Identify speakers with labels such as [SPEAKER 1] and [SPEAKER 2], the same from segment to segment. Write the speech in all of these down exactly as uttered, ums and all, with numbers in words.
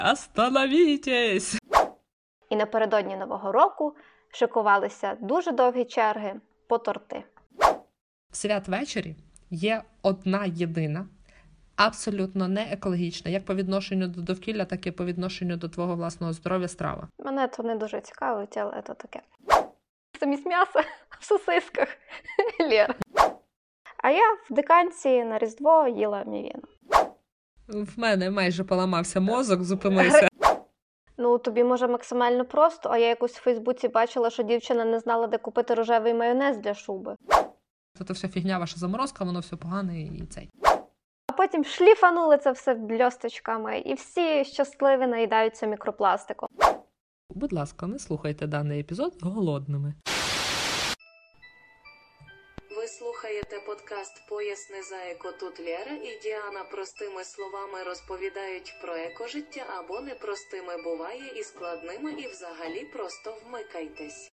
[SPEAKER 1] Остановітесь!
[SPEAKER 2] І напередодні Нового року шикувалися дуже довгі черги по торти.
[SPEAKER 1] В святвечері є одна єдина, абсолютно не екологічна, як по відношенню до довкілля, так і по відношенню до твого власного здоров'я страва.
[SPEAKER 2] Мене це не дуже цікавить, але це таке. Замість м'яса в сосисках. Лєра. А я в диканці на Різдво їла мівіну.
[SPEAKER 1] В мене майже поламався мозок, зупинися.
[SPEAKER 2] Ну, тобі може максимально просто, а я якось в Фейсбуці бачила, що дівчина не знала, де купити рожевий майонез для шуби.
[SPEAKER 1] Це все фігня, ваша заморозка, воно все погане і цей.
[SPEAKER 2] А потім шліфанули це все бльосточками, і всі щасливі наїдаються мікропластиком.
[SPEAKER 1] Будь ласка, не слухайте даний епізод голодними.
[SPEAKER 3] Ви слухаєте подкаст «Поясни за еко». Тут Лєра і Діана простими словами розповідають про екожиття або непростими буває і складними, і взагалі просто вмикайтесь.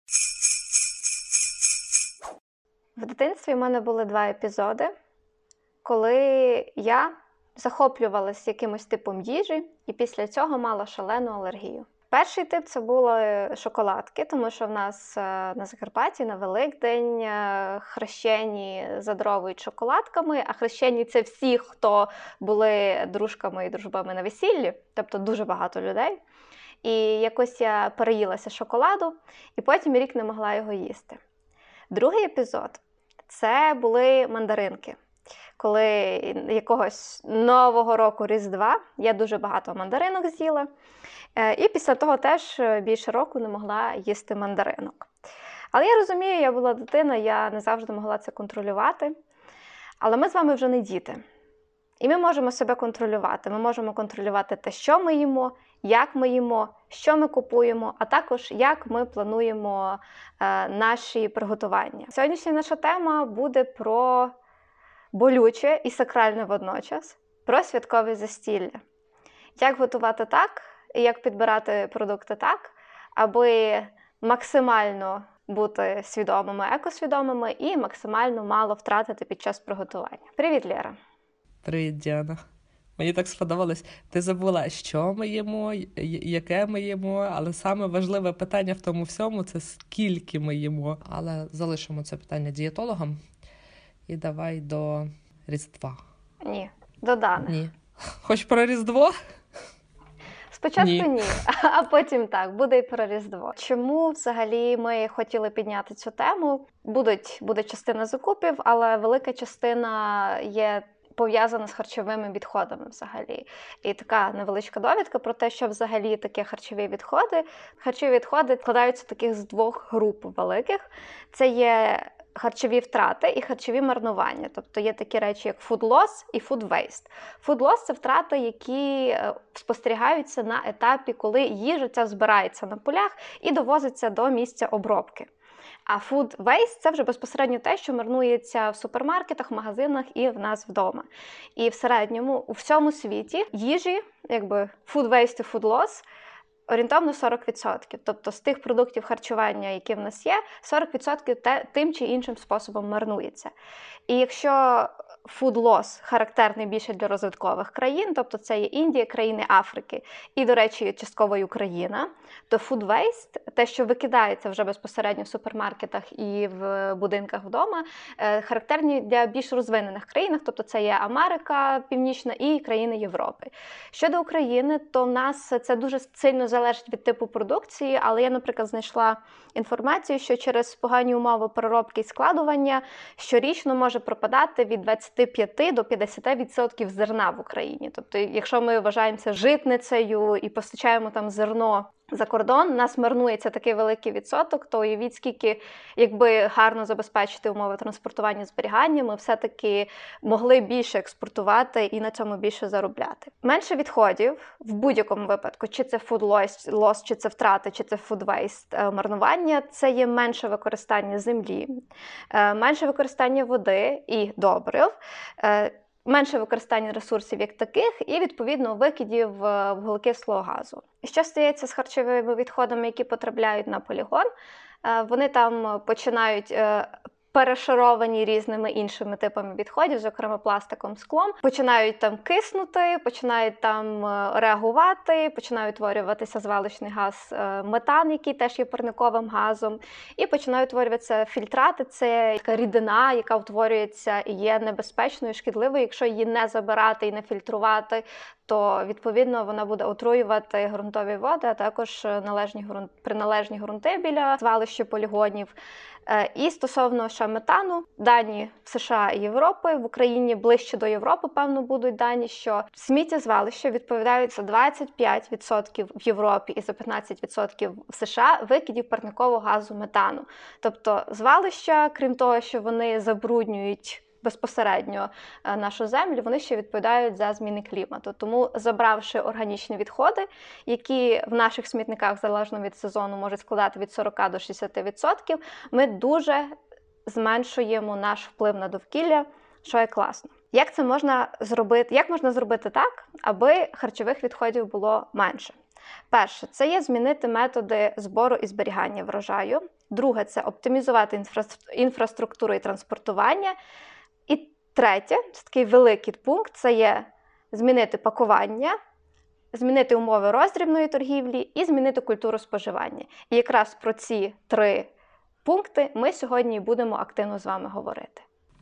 [SPEAKER 2] В дитинстві в мене були два епізоди, коли я захоплювалася якимось типом їжі і після цього мала шалену алергію. Перший тип – це були шоколадки, тому що в нас на Закарпатті на Великдень хрещені задровують шоколадками, а хрещені – це всі, хто були дружками і дружбами на весіллі, тобто дуже багато людей. І якось я переїлася шоколаду, і потім рік не могла його їсти. Другий епізод – це були мандаринки. Коли якогось нового року Різдва я дуже багато мандаринок з'їла. І після того теж більше року не могла їсти мандаринок. Але я розумію, я була дитина, я не завжди могла це контролювати. Але ми з вами вже не діти. І ми можемо себе контролювати. Ми можемо контролювати те, що ми їмо, як ми їмо, що ми купуємо, а також як ми плануємо е, наші приготування. Сьогоднішня наша тема буде про болюче і сакральне водночас, про святкове застілля. Як готувати так, і як підбирати продукти так, аби максимально бути свідомими, екосвідомими і максимально мало втратити під час приготування. Привіт, Лєра!
[SPEAKER 1] Привіт, Діана! Мені так сподобалось. Ти забула, що ми їмо, яке ми їмо, але саме важливе питання в тому всьому – це скільки ми їмо. Але залишимо це питання дієтологам. І давай до Різдва.
[SPEAKER 2] Ні, до Дани.
[SPEAKER 1] Ні. Хоч про Різдво?
[SPEAKER 2] Спочатку
[SPEAKER 1] ні.
[SPEAKER 2] ні, а потім так, буде і про Різдво. Чому взагалі ми хотіли підняти цю тему? Будуть, буде частина закупів, але велика частина є пов'язана з харчовими відходами взагалі. І така невеличка довідка про те, що взагалі таке харчові відходи. Харчові відходи складаються таких з двох груп великих. Це є харчові втрати і харчові марнування. Тобто є такі речі, як food loss і food waste. Food loss – це втрати, які спостерігаються на етапі, коли їжа ця збирається на полях і довозиться до місця обробки. А food waste – це вже безпосередньо те, що марнується в супермаркетах, магазинах і в нас вдома. І в середньому у всьому світі їжі, якби food waste і food loss – орієнтовно сорок відсотків. Тобто з тих продуктів харчування, які в нас є, сорок відсотків тим чи іншим способом марнується. І якщо food loss характерний більше для розвиткових країн, тобто це є Індія, країни Африки і, до речі, частково і Україна, то food waste, те, що викидається вже безпосередньо в супермаркетах і в будинках вдома, характерні для більш розвинених країн, тобто це є Америка Північна і країни Європи. Щодо України, то в нас це дуже сильно залежить від типу продукції, але я, наприклад, знайшла інформацію, що через погані умови переробки і складування щорічно може пропадати від двадцяти п'яти до п'ятдесяти відсотків зерна в Україні. Тобто, якщо ми вважаємося житницею і постачаємо там зерно за кордон, у нас марнується такий великий відсоток, то уявіть, скільки, якби гарно забезпечити умови транспортування і зберігання, ми все-таки могли більше експортувати і на цьому більше заробляти. Менше відходів в будь-якому випадку, чи це food loss, чи це втрати, чи це food waste, марнування, це є менше використання землі, менше використання води і добрив, менше використання ресурсів як таких і, відповідно, викидів вуглекислого газу. Що стається з харчовими відходами, які потрапляють на полігон? Вони там починають перешаровані різними іншими типами відходів, зокрема пластиком, склом, починають там киснути, починають там реагувати, починає утворюватися звалищний газ метан, який теж є парниковим газом, і починають утворюватися фільтрати. Це така рідина, яка утворюється і є небезпечною, шкідливою. Якщо її не забирати і не фільтрувати, то, відповідно, вона буде отруювати ґрунтові води, а також належні ґрунт, приналежні ґрунти біля звалища полігонів. І стосовно ще метану, дані в США і Європи, в Україні ближче до Європи, певно, будуть дані, що сміттєзвалища відповідають за двадцять п'ять відсотків в Європі і за п'ятнадцять відсотків в США викидів парникового газу метану. Тобто звалища, крім того, що вони забруднюють безпосередньо нашу землю, вони ще відповідають за зміни клімату. Тому, забравши органічні відходи, які в наших смітниках, залежно від сезону, можуть складати від сорок до шістдесят відсотків, ми дуже зменшуємо наш вплив на довкілля, що є класно. Як це можна зробити? Як можна зробити так, аби харчових відходів було менше? Перше, це є змінити методи збору і зберігання врожаю. Друге, це оптимізувати інфраструктуру і транспортування. І третє, це такий великий пункт, це є змінити пакування, змінити умови роздрібної торгівлі і змінити культуру споживання. І якраз про ці три пункти ми сьогодні будемо активно з вами говорити.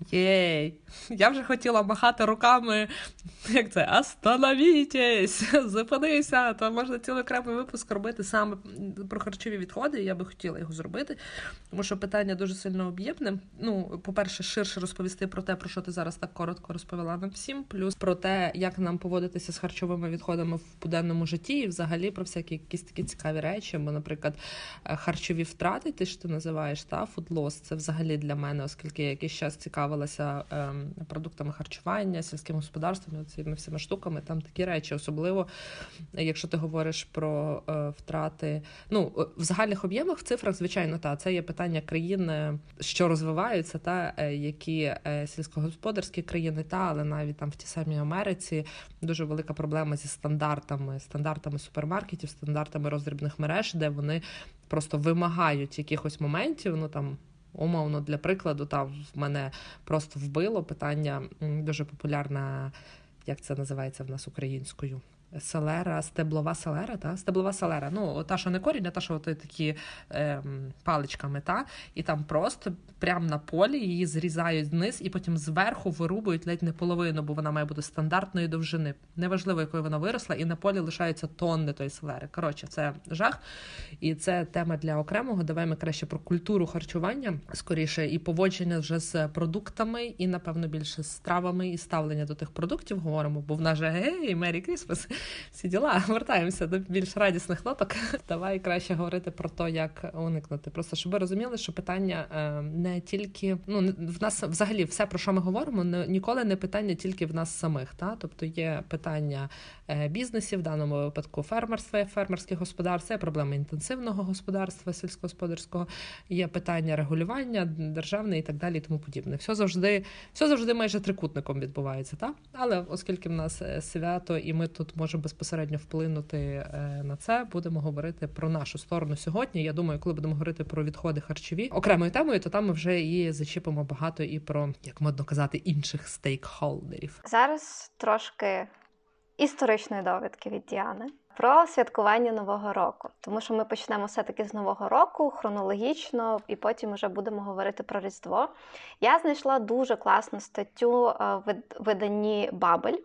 [SPEAKER 1] Єй! Я вже хотіла махати руками, як це, остановітесь, зупинися, то можна цілий окремий випуск робити саме про харчові відходи, я би хотіла його зробити, тому що питання дуже сильно об'ємне. Ну, по-перше, ширше розповісти про те, про що ти зараз так коротко розповіла нам всім, плюс про те, як нам поводитися з харчовими відходами в буденному житті, і взагалі про всякі якісь такі цікаві речі, бо, наприклад, харчові втрати, ти ж ти називаєш, та, food loss, це взагалі для мене, оскільки я якийсь час цікавилася продуктами харчування, сільським господарством, цими всіма штуками, там такі речі, особливо, якщо ти говориш про е, втрати, ну, в загальних об'ємах, в цифрах, звичайно, та, це є питання країн, що розвиваються, та, які е, сільськогосподарські країни, та, але навіть там в тій самій Америці дуже велика проблема зі стандартами, стандартами супермаркетів, стандартами роздрібних мереж, де вони просто вимагають якихось моментів, ну, там, умовно, для прикладу, там в мене просто вбило питання, дуже популярна, як це називається в нас українською, селера, стеблова селера, та? Стеблова селера, ну, та, що не корінь, а та, що ти такі ем, паличками, та? І там просто прямо на полі її зрізають вниз і потім зверху вирубують ледь не половину, бо вона має бути стандартної довжини. Неважливо, якою вона виросла, і на полі лишаються тонни тої селери. Коротше, це жах, і це тема для окремого. Давай ми краще про культуру харчування, скоріше, і поводження вже з продуктами, і, напевно, більше з травами, і ставлення до тих продуктів говоримо, бо в нас же гей, Мері Крісмас, всі діла. Вертаємося до більш радісних ноток. Давай краще говорити про те, як уникнути. Просто, щоб ви розуміли, що питання е, не тільки, ну, в нас взагалі все, про що ми говоримо, не, ніколи не питання тільки в нас самих. Та? Тобто є питання е, бізнесів, в даному випадку фермерства, фермерських господарств, є проблеми інтенсивного господарства, сільськогосподарського, є питання регулювання державне і так далі і тому подібне. Все завжди, все завжди майже трикутником відбувається. Та? Але оскільки в нас свято і ми тут можемо безпосередньо вплинути на це, будемо говорити про нашу сторону сьогодні. Я думаю, коли будемо говорити про відходи харчові окремою темою, то там ми вже і зачіпимо багато і про, як модно казати, інших стейкхолдерів.
[SPEAKER 2] Зараз трошки історичної довідки від Діани про святкування Нового року. Тому що ми почнемо все-таки з Нового року, хронологічно, і потім вже будемо говорити про Різдво. Я знайшла дуже класну статтю в виданні «Бабель»,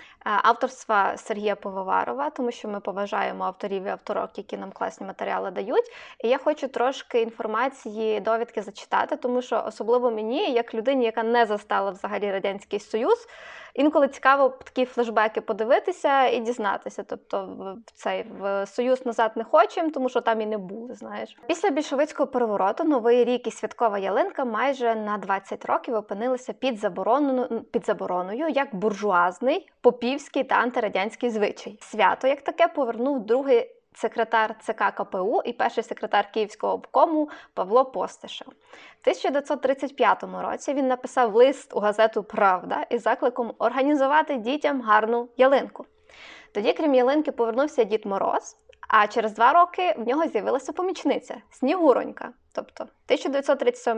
[SPEAKER 2] авторства Сергія Пивоварова, тому що ми поважаємо авторів і авторок, які нам класні матеріали дають. І я хочу трошки інформації, довідки зачитати, тому що особливо мені, як людині, яка не застала взагалі Радянський Союз, інколи цікаво такі флешбеки подивитися і дізнатися. Тобто в цей в Союз назад не хочемо, тому що там і не були, знаєш. Після більшовицького перевороту Новий рік і святкова ялинка майже на двадцять років опинилися під забороною, під забороною як буржуазний, попівський та антирадянський звичай. Свято, як таке, повернув другий секретар ЦК КПУ і перший секретар Київського обкому Павло Постишев. В тисяча дев'ятсот тридцять п'ятому році він написав лист у газету «Правда» із закликом організувати дітям гарну ялинку. Тоді, крім ялинки, повернувся Дід Мороз, а через два роки в нього з'явилася помічниця – Снігуронька. Тобто тисяча дев'ятсот тридцять сьомий рік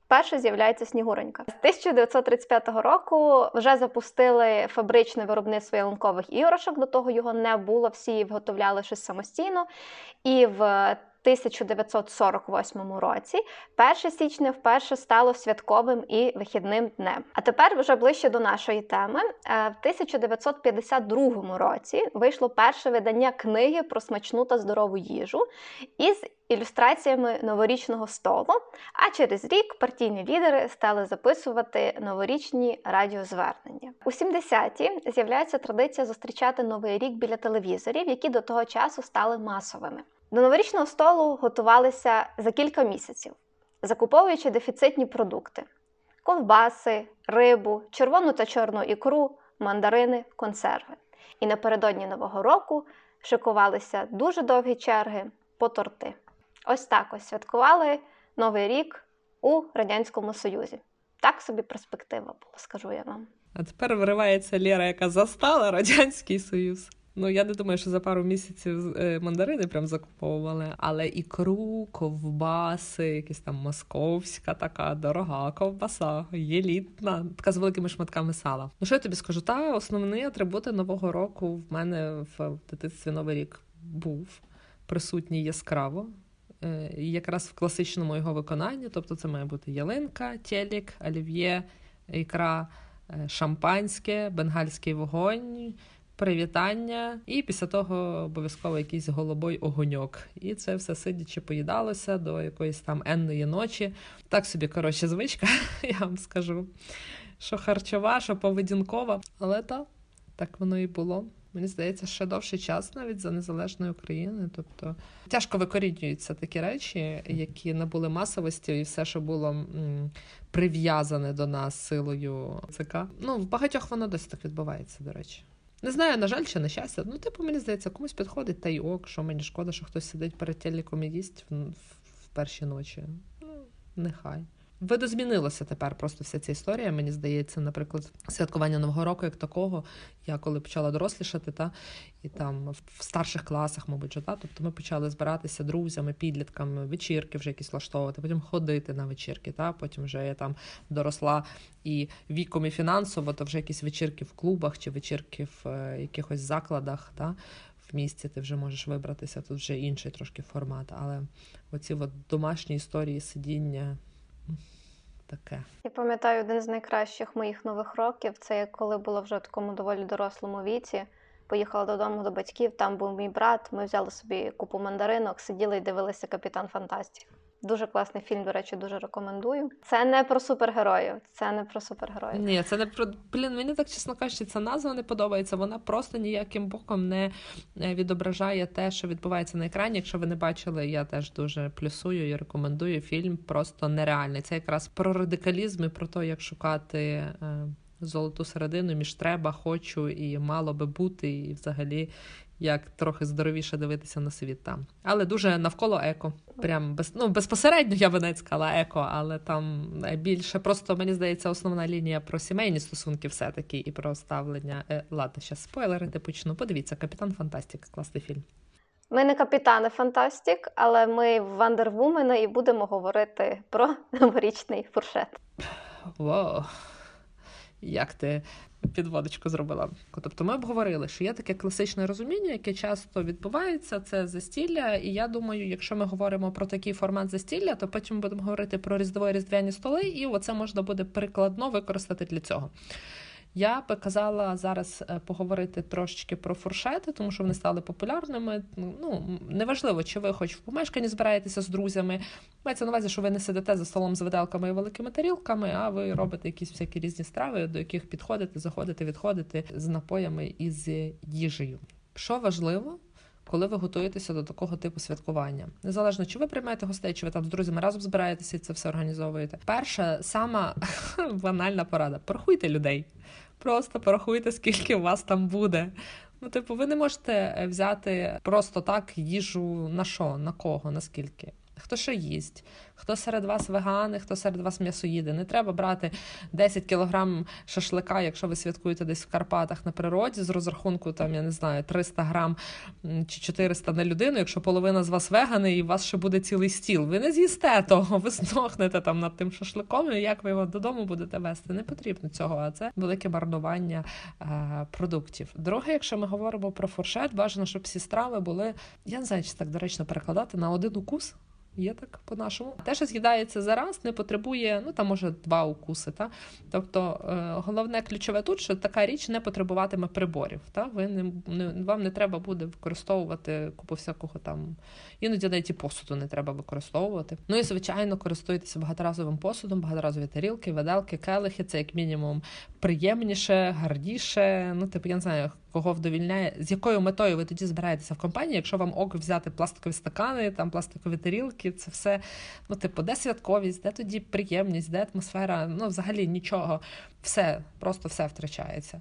[SPEAKER 2] Перше з'являється Снігуренька. З тисяча дев'ятсот тридцять п'ятого року вже запустили фабричне виробництво ялинкових іграшок, до того його не було, всі виготовляли щось самостійно. І в тисяча дев'ятсот сорок восьмому році перше січня вперше стало святковим і вихідним днем. А тепер вже ближче до нашої теми. В тисяча дев'ятсот п'ятдесят другому році вийшло перше видання книги про смачну та здорову їжу із ілюстраціями новорічного столу, а через рік партійні лідери стали записувати новорічні радіозвернення. У сімдесяті з'являється традиція зустрічати Новий рік біля телевізорів, які до того часу стали масовими. До новорічного столу готувалися за кілька місяців, закуповуючи дефіцитні продукти – ковбаси, рибу, червону та чорну ікру, мандарини, консерви. І напередодні Нового року шикувалися дуже довгі черги по торти. Ось так ось святкували Новий рік у Радянському Союзі. Так собі перспектива була, скажу я вам.
[SPEAKER 1] А тепер виривається Лєра, яка застала Радянський Союз. Ну, я не думаю, що за пару місяців мандарини прям закуповували, але ікру, ковбаси, якась там московська така дорога ковбаса, елітна, така з великими шматками сала. Ну, що я тобі скажу? Та основні атрибути Нового року в мене в дитинстві Новий рік був присутній яскраво. І якраз в класичному його виконанні, тобто це має бути ялинка, телек, олів'є, ікра, шампанське, бенгальський вогонь, привітання, і після того обов'язково якийсь голубой огоньок. І це все сидячи поїдалося до якоїсь там енної ночі. Так собі, коротше, звичка, я вам скажу, що харчова, що поведінкова. Але так, так воно і було. Мені здається, ще довший час навіть за незалежної України. Тобто тяжко викорінюються такі речі, які набули масовості, і все, що було м, прив'язане до нас силою ЦК. Ну, в багатьох воно досі так відбувається, до речі. Не знаю, на жаль, чи на щастя. Ну, типу, мені здається, комусь підходить та й ок, що мені шкода, що хтось сидить перед телеком і їсть в, в, в перші ночі. Ну, нехай. Видозмінилося тепер просто вся ця історія, мені здається, наприклад, святкування Нового року як такого, я коли почала дорослішати, та, і там в старших класах, мабуть, та, тобто ми почали збиратися друзями, підлітками, вечірки вже якісь влаштовувати, потім ходити на вечірки, та, потім вже я там доросла і віком, і фінансово, то вже якісь вечірки в клубах чи вечірки в е, якихось закладах, та, в місті ти вже можеш вибратися, тут вже інший трошки формат, але оці от домашні історії, сидіння, таке.
[SPEAKER 2] Я пам'ятаю, один з найкращих моїх нових років, це я коли була вже в такому доволі дорослому віці, поїхала додому до батьків, там був мій брат, ми взяли собі купу мандаринок, сиділи і дивилися «Капітан Фантастик». Дуже класний фільм, до речі, дуже рекомендую. Це не про супергероїв, це не про супергероїв.
[SPEAKER 1] Ні, це не про... Блін, мені так, чесно кажучи, ця назва не подобається. Вона просто ніяким боком не відображає те, що відбувається на екрані. Якщо ви не бачили, я теж дуже плюсую і рекомендую. Фільм просто нереальний. Це якраз про радикалізм і про те, як шукати е, золоту середину між треба, хочу і мало би бути, і взагалі як трохи здоровіше дивитися на світ там. Але дуже навколо еко. Прям без, ну, безпосередньо я би навіть сказала еко, але там більше просто, мені здається, основна лінія про сімейні стосунки все-таки і про ставлення. Е, ладно, зараз спойлерити почну. Подивіться, «Капітан Фантастик», класний фільм.
[SPEAKER 2] Ми не «Капітани Фантастик», але ми «Вандервумени» і будемо говорити про новорічний фуршет.
[SPEAKER 1] Вау! Як ти підводочку зробила. Тобто ми обговорили, що є таке класичне розуміння, яке часто відбувається, це застілля, і я думаю, якщо ми говоримо про такий формат застілля, то потім будемо говорити про різдво-різдвяні столи, і оце можна буде прикладно використати для цього. Я би казала зараз поговорити трошечки про фуршети, тому що вони стали популярними. Ну, неважливо, чи ви хоч в помешканні збираєтеся з друзями. Мається на увазі, що ви не сидите за столом з виделками і великими тарілками, а ви робите якісь всякі різні страви, до яких підходите, заходите, відходите з напоями і з їжею. Що важливо, коли ви готуєтеся до такого типу святкування? Незалежно, чи ви приймаєте гостей, чи ви там з друзями разом збираєтеся і це все організовуєте. Перша, сама банальна порада. Порахуйте людей. Просто порахуйте, скільки у вас там буде. Ну, типу, ви не можете взяти просто так їжу на що, на кого, на скільки. хто що їсть, хто серед вас вегани, хто серед вас м'ясоїди. Не треба брати десять кілограм шашлика, якщо ви святкуєте десь в Карпатах на природі, з розрахунку, там, я не знаю, триста грам чи чотириста на людину, якщо половина з вас вегани і у вас ще буде цілий стіл. Ви не з'їсте того, ви здохнете там над тим шашликом, і як ви його додому будете вести. Не потрібно цього, а це велике марнування е, продуктів. Друге, якщо ми говоримо про фуршет, бажано, щоб всі страви були, я не знаю, чи так доречно перекладати, на один укус. Є так по-нашому. Те, що з'їдається за раз, не потребує, ну там може два укуси. Та? Тобто е, головне ключове тут, що така річ не потребуватиме приборів. Та? Ви не, не, вам не треба буде використовувати купу всякого там, іноді навіть і посуду не треба використовувати. Ну і, звичайно, користуйтеся багаторазовим посудом, багаторазові тарілки, виделки, келихи. Це як мінімум приємніше, гарніше. Ну, типу, я не знаю, кого вдовільняє, з якою метою ви тоді збираєтеся в компанії, якщо вам ок взяти пластикові стакани, там пластикові тарілки, це все, ну, типу, де святковість, де тоді приємність, де атмосфера, ну, взагалі нічого, все, просто все втрачається.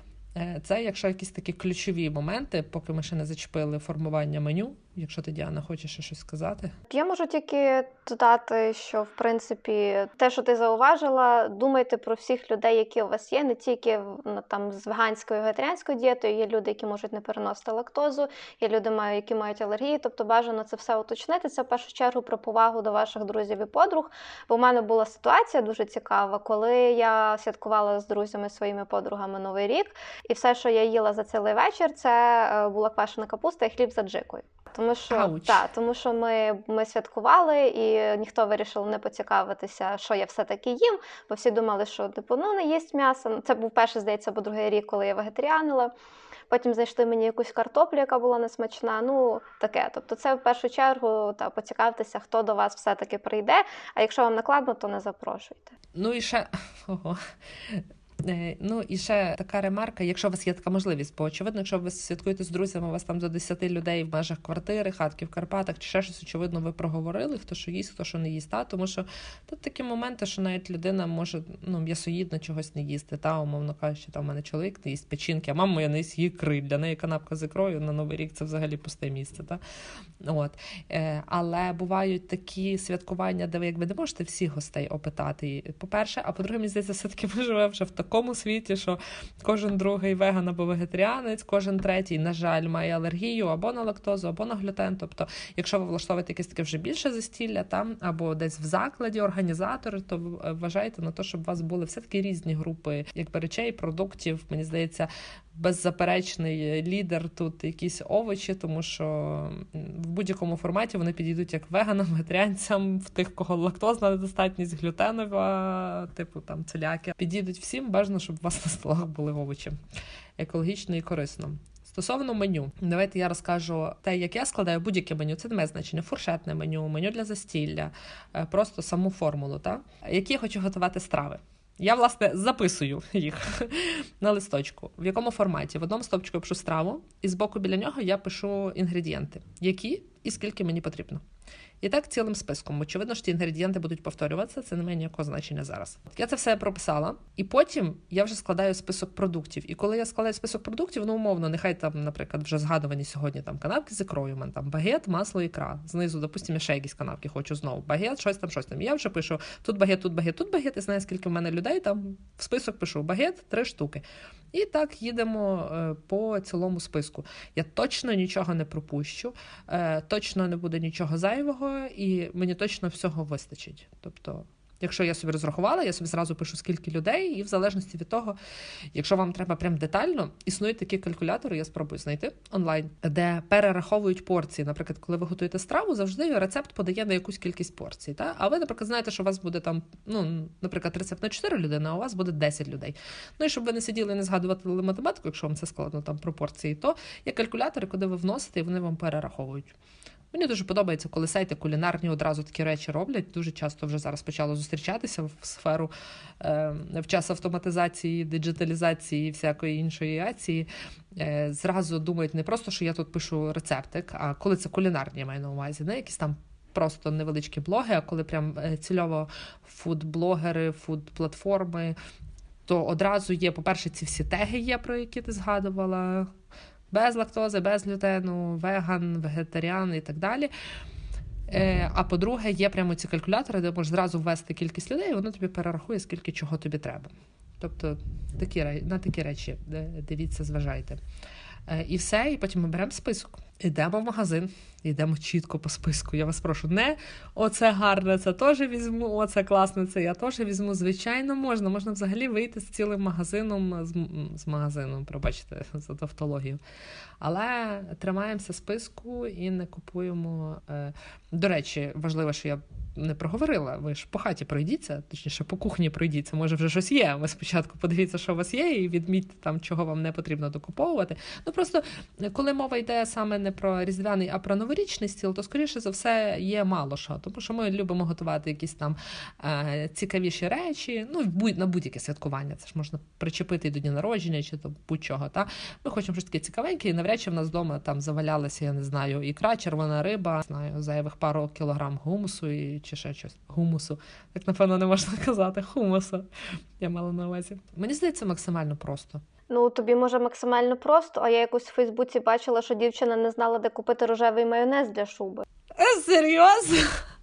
[SPEAKER 1] Це, якщо якісь такі ключові моменти, поки ми ще не зачепили формування меню, якщо ти, Діана, хочеш ще щось сказати.
[SPEAKER 2] Я можу тільки додати, що, в принципі, те, що ти зауважила, думайте про всіх людей, які у вас є, не тільки ну, там, з веганською, вегетаріанською дієтою, є люди, які можуть не переносити лактозу, є люди, які мають алергії, тобто бажано це все уточнити. Це, в першу чергу, про повагу до ваших друзів і подруг, бо в мене була ситуація дуже цікава, коли я святкувала з друзями, своїми подругами Новий рік, і все, що я їла за цілий вечір, це була квашена капуста і хліб з аджикою. Тому що, та, тому що ми, ми святкували, і ніхто вирішив не поцікавитися, що я все-таки їм, бо всі думали, що типу, ну, не їсть м'ясо. Це був перший, здається, або другий рік, коли я вегетаріанила. Потім знайшли мені якусь картоплю, яка була несмачна, ну, таке. Тобто це в першу чергу та, поцікавитися, хто до вас все-таки прийде, а якщо вам накладно, то не запрошуйте.
[SPEAKER 1] Ну і ще... Ого. Ну і ще така ремарка, якщо у вас є така можливість, бо очевидно, якщо ви святкуєте з друзями, у вас там до десяти людей в межах квартири, хатки в Карпатах, чи ще щось, очевидно, ви проговорили, хто що їсть, хто що не їсть, та? Тому що тут такі моменти, що навіть людина може, ну, м'ясоїдно чогось не їсти, та, умовно кажучи, там у мене чоловік не їсть печінки, а мама моя не їсть ікри, для неї канапка з ікрою на Новий рік це взагалі пусте місце, та? От. Але бувають такі святкування, де ви якби не можете всіх гостей опитати, по-перше, а по-друге, мені здається, все-таки ми живемо вже в такому такому світі, що кожен другий веган або вегетаріанець, кожен третій, на жаль, має алергію або на лактозу, або на глютен. Тобто, якщо ви влаштовуєте якесь таке вже більше застілля там, або десь в закладі організатори, то вважайте на те, щоб у вас були все-таки різні групи якби речей, продуктів. Мені здається, беззаперечний лідер тут якісь овочі, тому що в будь-якому форматі вони підійдуть як веганам, вегетаріанцям, в тих, кого лактозна недостатність, глютенова, типу там целіакія. Підійдуть всім, бажано, щоб у вас на столах були овочі. Екологічно і корисно. Стосовно меню, давайте я розкажу те, як я складаю будь-яке меню. Це не має значення. Фуршетне меню, меню для застілля, просто саму формулу, та? Які я хочу готувати страви. Я, власне, записую їх на листочку. В якому форматі? В одному стовпчику я пишу страву, і збоку біля нього я пишу інгредієнти. Які і скільки мені потрібно. І так цілим списком. Очевидно, що ті інгредієнти будуть повторюватися, це не має ніякого значення зараз. Я це все прописала, і потім я вже складаю список продуктів. І коли я складаю список продуктів, ну, умовно, нехай там, наприклад, вже згадувані сьогодні там канапки з ікрою, у мене там багет, масло, ікра. Знизу, допустимо, я ще якісь канапки хочу знову. Багет, щось там, щось там. І я вже пишу тут багет, тут багет, тут багет, і знаю, скільки в мене людей, там в список пишу багет, три штуки. І так їдемо по цілому списку. Я точно нічого не пропущу, точно не буде нічого зайвого, і мені точно всього вистачить. Тобто, якщо я собі розрахувала, я собі зразу пишу, скільки людей, і в залежності від того, якщо вам треба прям детально, існують такі калькулятори, я спробую знайти онлайн, де перераховують порції. Наприклад, коли ви готуєте страву, завжди рецепт подає на якусь кількість порцій. Та? А ви, наприклад, знаєте, що у вас буде там, ну, наприклад, рецепт на чотири людини, а у вас буде десять людей. Ну і щоб ви не сиділи і не згадували математику, якщо вам це складно, там, пропорції, то є калькулятори, куди ви вносите, і вони вам перераховують. Мені дуже подобається, коли сайти кулінарні одразу такі речі роблять. Дуже часто вже зараз почало зустрічатися в сферу е, в час автоматизації, диджиталізації і всякої іншої акції. Е, зразу думають не просто, що я тут пишу рецептик, а коли це кулінарні, я маю на увазі, не якісь там просто невеличкі блоги, а коли прям цільово фуд-блогери, фуд-платформи, то одразу є, по-перше, ці всі теги є, про які ти згадувала, без лактози, без глютену, веган, вегетаріан і так далі. А по-друге, є прямо ці калькулятори, де можеш зразу ввести кількість людей, і воно тобі перерахує, скільки чого тобі треба. Тобто такі, на такі речі дивіться, зважайте. І все, і потім ми беремо список. Йдемо в магазин, йдемо чітко по списку. Я вас прошу, не оце гарне, це теж візьму, оце класне, це я теж візьму. Звичайно, можна. Можна взагалі вийти з цілим магазином, з, з магазином, пробачте, за тавтологію. Але тримаємося списку і не купуємо. До речі, важливо, що я не проговорила, ви ж по хаті пройдіться, точніше по кухні пройдіться, може вже щось є, ви спочатку подивіться, що у вас є, і відмітьте там, чого вам не потрібно докуповувати. Ну просто, коли мова йде саме не про різдвяний, а про новорічний стіл, то, скоріше за все, є мало що, тому що ми любимо готувати якісь там е, цікавіші речі, ну, будь, на будь-яке святкування, це ж можна причепити і до дня народження, чи до будь-чого, та? Ми хочемо щось таке цікавеньке, і навряд чи в нас вдома там завалялася, я не знаю, ікра, червона риба, не знаю, зайвих пару кілограм гумусу і чи ще щось. Гумусу. Так, напевно, не можна казати. Хумусу. Я мала на увазі. Мені здається, максимально просто.
[SPEAKER 2] Ну, тобі, може, максимально просто, а я якось в Фейсбуці бачила, що дівчина не знала, де купити рожевий майонез для шуби.
[SPEAKER 1] Е, серйозно?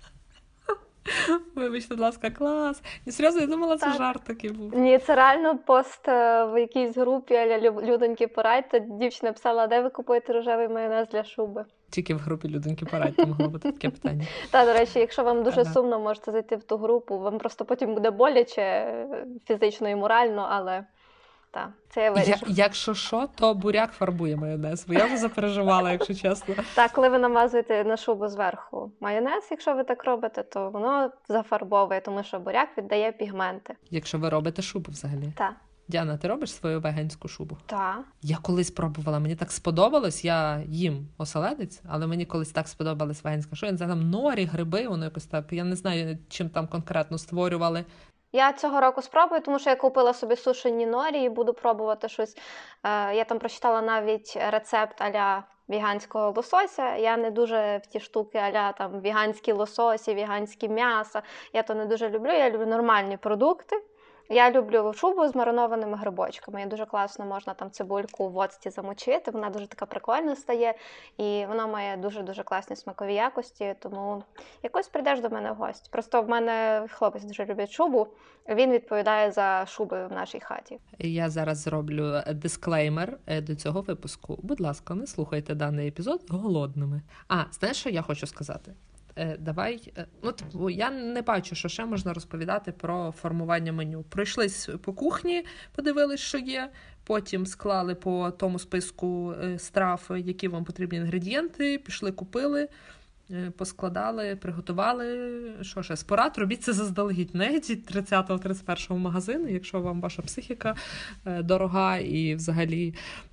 [SPEAKER 1] Вибачте, будь ласка, клас. Ні, серйозно, я думала, це
[SPEAKER 2] Так.
[SPEAKER 1] жарт такий був.
[SPEAKER 2] Ні, це реально пост в якійсь групі, аля Людоньки порадьте. Дівчина писала, де ви купуєте рожевий майонез для шуби.
[SPEAKER 1] Тільки в групі Людоньки порадьте могло бути таке питання.
[SPEAKER 2] Та, до речі, якщо вам дуже
[SPEAKER 1] Ага.
[SPEAKER 2] сумно, можете зайти в ту групу. Вам просто потім буде боляче фізично і морально, але та, це я вирішу.
[SPEAKER 1] Я, якщо що, то буряк фарбує майонез, бо я вже запереживала, якщо чесно.
[SPEAKER 2] Так, коли ви намазуєте на шубу зверху майонез, якщо ви так робите, то воно зафарбовує, тому що буряк віддає пігменти.
[SPEAKER 1] Якщо ви робите шубу взагалі.
[SPEAKER 2] Так.
[SPEAKER 1] Діана, ти робиш свою веганську шубу?
[SPEAKER 2] Так.
[SPEAKER 1] Я колись пробувала, мені так сподобалось, я їм оселедець, але мені колись так сподобалась веганська шуба, я не знаю, там норі, гриби, воно якось так, я не знаю, чим там конкретно створювали.
[SPEAKER 2] Я цього року спробую, тому що я купила собі сушені норі і буду пробувати щось. Е, я там прочитала навіть рецепт а-ля веганського лосося. Я не дуже в ті штуки а-ля там веганські лососі, веганські м'ясо. Я то не дуже люблю, я люблю нормальні продукти. Я люблю шубу з маринованими грибочками. І дуже класно можна там цибульку в оцті замочити, вона дуже така прикольна стає, і вона має дуже-дуже класні смакові якості, тому якось прийдеш до мене в гості. Просто в мене хлопець дуже любить шубу, він відповідає за шуби в нашій хаті.
[SPEAKER 1] Я зараз зроблю дисклеймер до цього випуску. Будь ласка, не слухайте даний епізод голодними. А, знаєш, що я хочу сказати? Давай, ну, типу, я не бачу, що ще можна розповідати про формування меню. Пройшлись по кухні, подивились, що є, потім склали по тому списку страв, які вам потрібні інгредієнти, пішли, купили, поскладали, приготували. Що ще? Спорад, робіть це заздалегідь. Не йдіть тридцятого-тридцять першого в магазин, якщо вам ваша психіка дорога і взагалі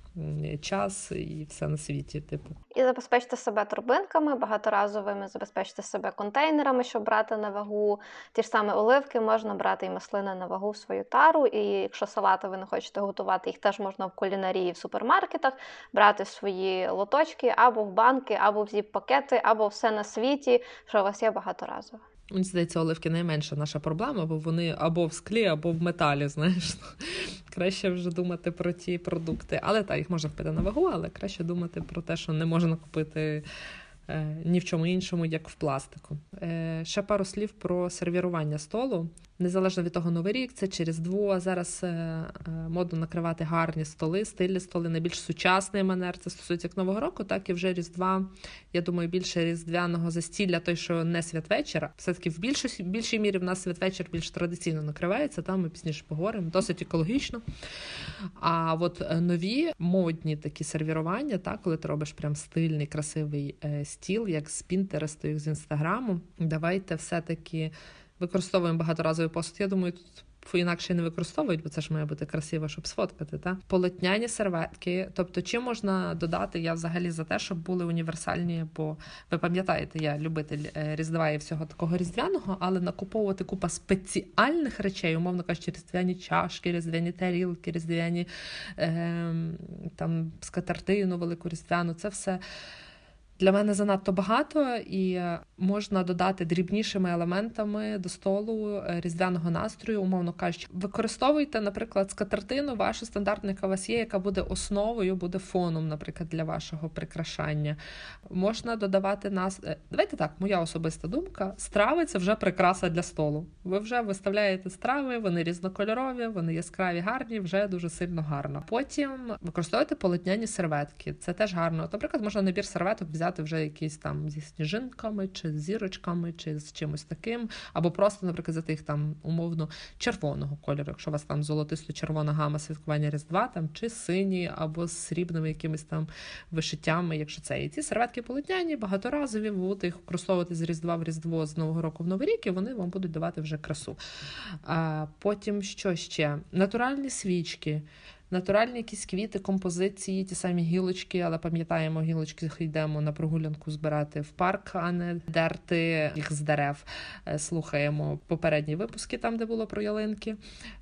[SPEAKER 1] час і все на світі, типу.
[SPEAKER 2] І забезпечте себе торбинками багаторазовими, забезпечте себе контейнерами, щоб брати на вагу. Ті ж самі оливки можна брати і маслини на вагу в свою тару. І якщо салати ви не хочете готувати, їх теж можна в кулінарії в супермаркетах брати в свої лоточки або в банки, або в зіп-пакети, або все на світі, що у вас є багаторазове.
[SPEAKER 1] Мені здається, оливки найменша наша проблема, бо вони або в склі, або в металі, знаєш. Краще вже думати про ті продукти. Але так, їх можна впити на вагу, але краще думати про те, що не можна купити е, ні в чому іншому, як в пластику. Е, ще пару слів про сервірування столу. Незалежно від того, Новий рік, це через дво. Зараз е, е, модно накривати гарні столи, стильні столи, на більш сучасний манер. Це стосується як Нового року, так і вже Різдва. Я думаю, більше різдвяного застілля, той, що не святвечір. Все-таки в більшій, більшій мірі в нас святвечір більш традиційно накривається, там ми пізніше поговоримо, досить екологічно. А от нові модні такі сервірування, так, коли ти робиш прям стильний, красивий е, стіл, як з Пінтересту, як з Інстаграму, давайте все-таки використовуємо багаторазовий посуд. Я думаю, тут інакше не використовують, бо це ж має бути красиво, щоб сфоткати. Та? Полотняні серветки. Тобто, чим можна додати? Я взагалі за те, щоб були універсальні, бо ви пам'ятаєте, я любитель Різдва і всього такого різдвяного, але накуповувати купа спеціальних речей, умовно кажучи, різдвяні чашки, різдвяні тарілки, різдвяні е, там скатертину велику різдвяну, це все Для мене занадто багато, і можна додати дрібнішими елементами до столу різдвяного настрою, умовно кажучи. Використовуйте, наприклад, скатертину вашу стандартну, яка у вас є, яка буде основою, буде фоном, наприклад, для вашого прикрашання. Можна додавати нас... Давайте так, моя особиста думка. Страви – це вже прикраса для столу. Ви вже виставляєте страви, вони різнокольорові, вони яскраві, гарні, вже дуже сильно гарно. Потім використовуйте полотняні серветки. Це теж гарно. Наприклад, можна набір серветок взяти вже якісь там зі сніжинками, чи з зірочками, чи з чимось таким, або просто, наприклад, за тих там умовно червоного кольору, якщо у вас там золотисто-червона гама святкування Різдва, там, чи сині, або з срібними якимись там вишиттями, якщо це. І ці серветки полотняні, багаторазові, ви будете їх використовувати з Різдва в Різдво, з Нового року в Новий рік, і вони вам будуть давати вже красу. А потім, що ще? Натуральні свічки. Натуральні якісь квіти, композиції, ті самі гілочки, але пам'ятаємо, гілочки йдемо на прогулянку збирати в парк, а не дерти їх з дерев. Слухаємо попередні випуски, там, де було про ялинки.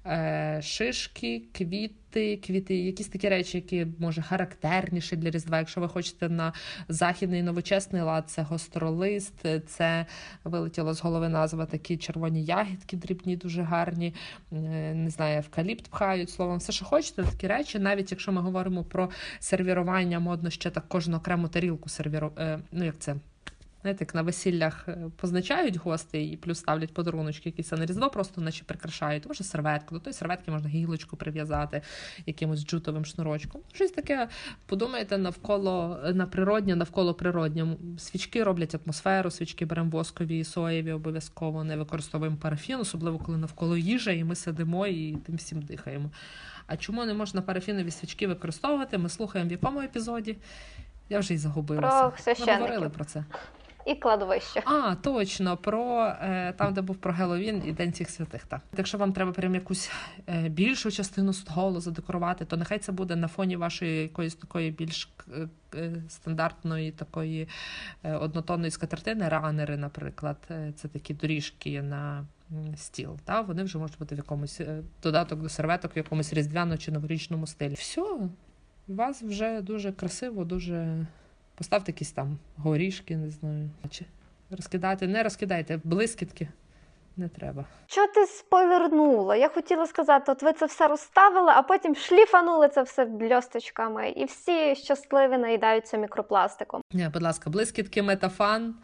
[SPEAKER 1] Шишки, квіти, квіти, якісь такі речі, які, може, характерніші для Різдва. Якщо ви хочете на західний новочесний лад, це гостролист, це, вилетіло з голови назва, такі червоні ягідки дрібні, дуже гарні, не знаю, евкаліпт пхають, словом, все, що хочете, такі речі. Навіть якщо ми говоримо про сервірування, модно ще так кожну окрему тарілку сервірувати, ну, як це, знаєте, як на весіллях позначають гостей і плюс ставлять подаруночки якісь на Різдво, просто наче прикрашають. Може серветку, до тої серветки можна гілочку прив'язати якимось джутовим шнурочком. Щось таке, подумайте, навколо, на природнє, навколо природнє. Свічки роблять атмосферу, свічки беремо воскові і соєві обов'язково, не використовуємо парафін, особливо коли навколо їжа і ми сидимо і тим всім дихаємо. А чому не можна парафінові свічки використовувати? Ми слухаємо в якому епізоді? Я вже й загубилася.
[SPEAKER 2] Про священників.
[SPEAKER 1] Ми говорили про це.
[SPEAKER 2] І кладовище.
[SPEAKER 1] А, точно, про е, там, де був про Геловін і День всіх святих. Так. Якщо вам треба прям якусь е, більшу частину столу задекорувати, то нехай це буде на фоні вашої якоїсь такої більш е, е, стандартної, такої е, однотонної скатертини, ранери, наприклад. Це такі доріжки на стіл. Та? Вони вже можуть бути в якомусь е, додаток до серветок, в якомусь різдвяно- чи новорічному стилі. Все, у вас вже дуже красиво, дуже... Поставте якісь там горішки, не знаю. Чи розкидати, не розкидайте, блискітки не треба.
[SPEAKER 2] Що ти спойлернула? Я хотіла сказати, от ви це все розставили, а потім шліфанули це все бльосточками, і всі щасливі наїдаються мікропластиком.
[SPEAKER 1] Ні, будь ласка, блискітки, метафан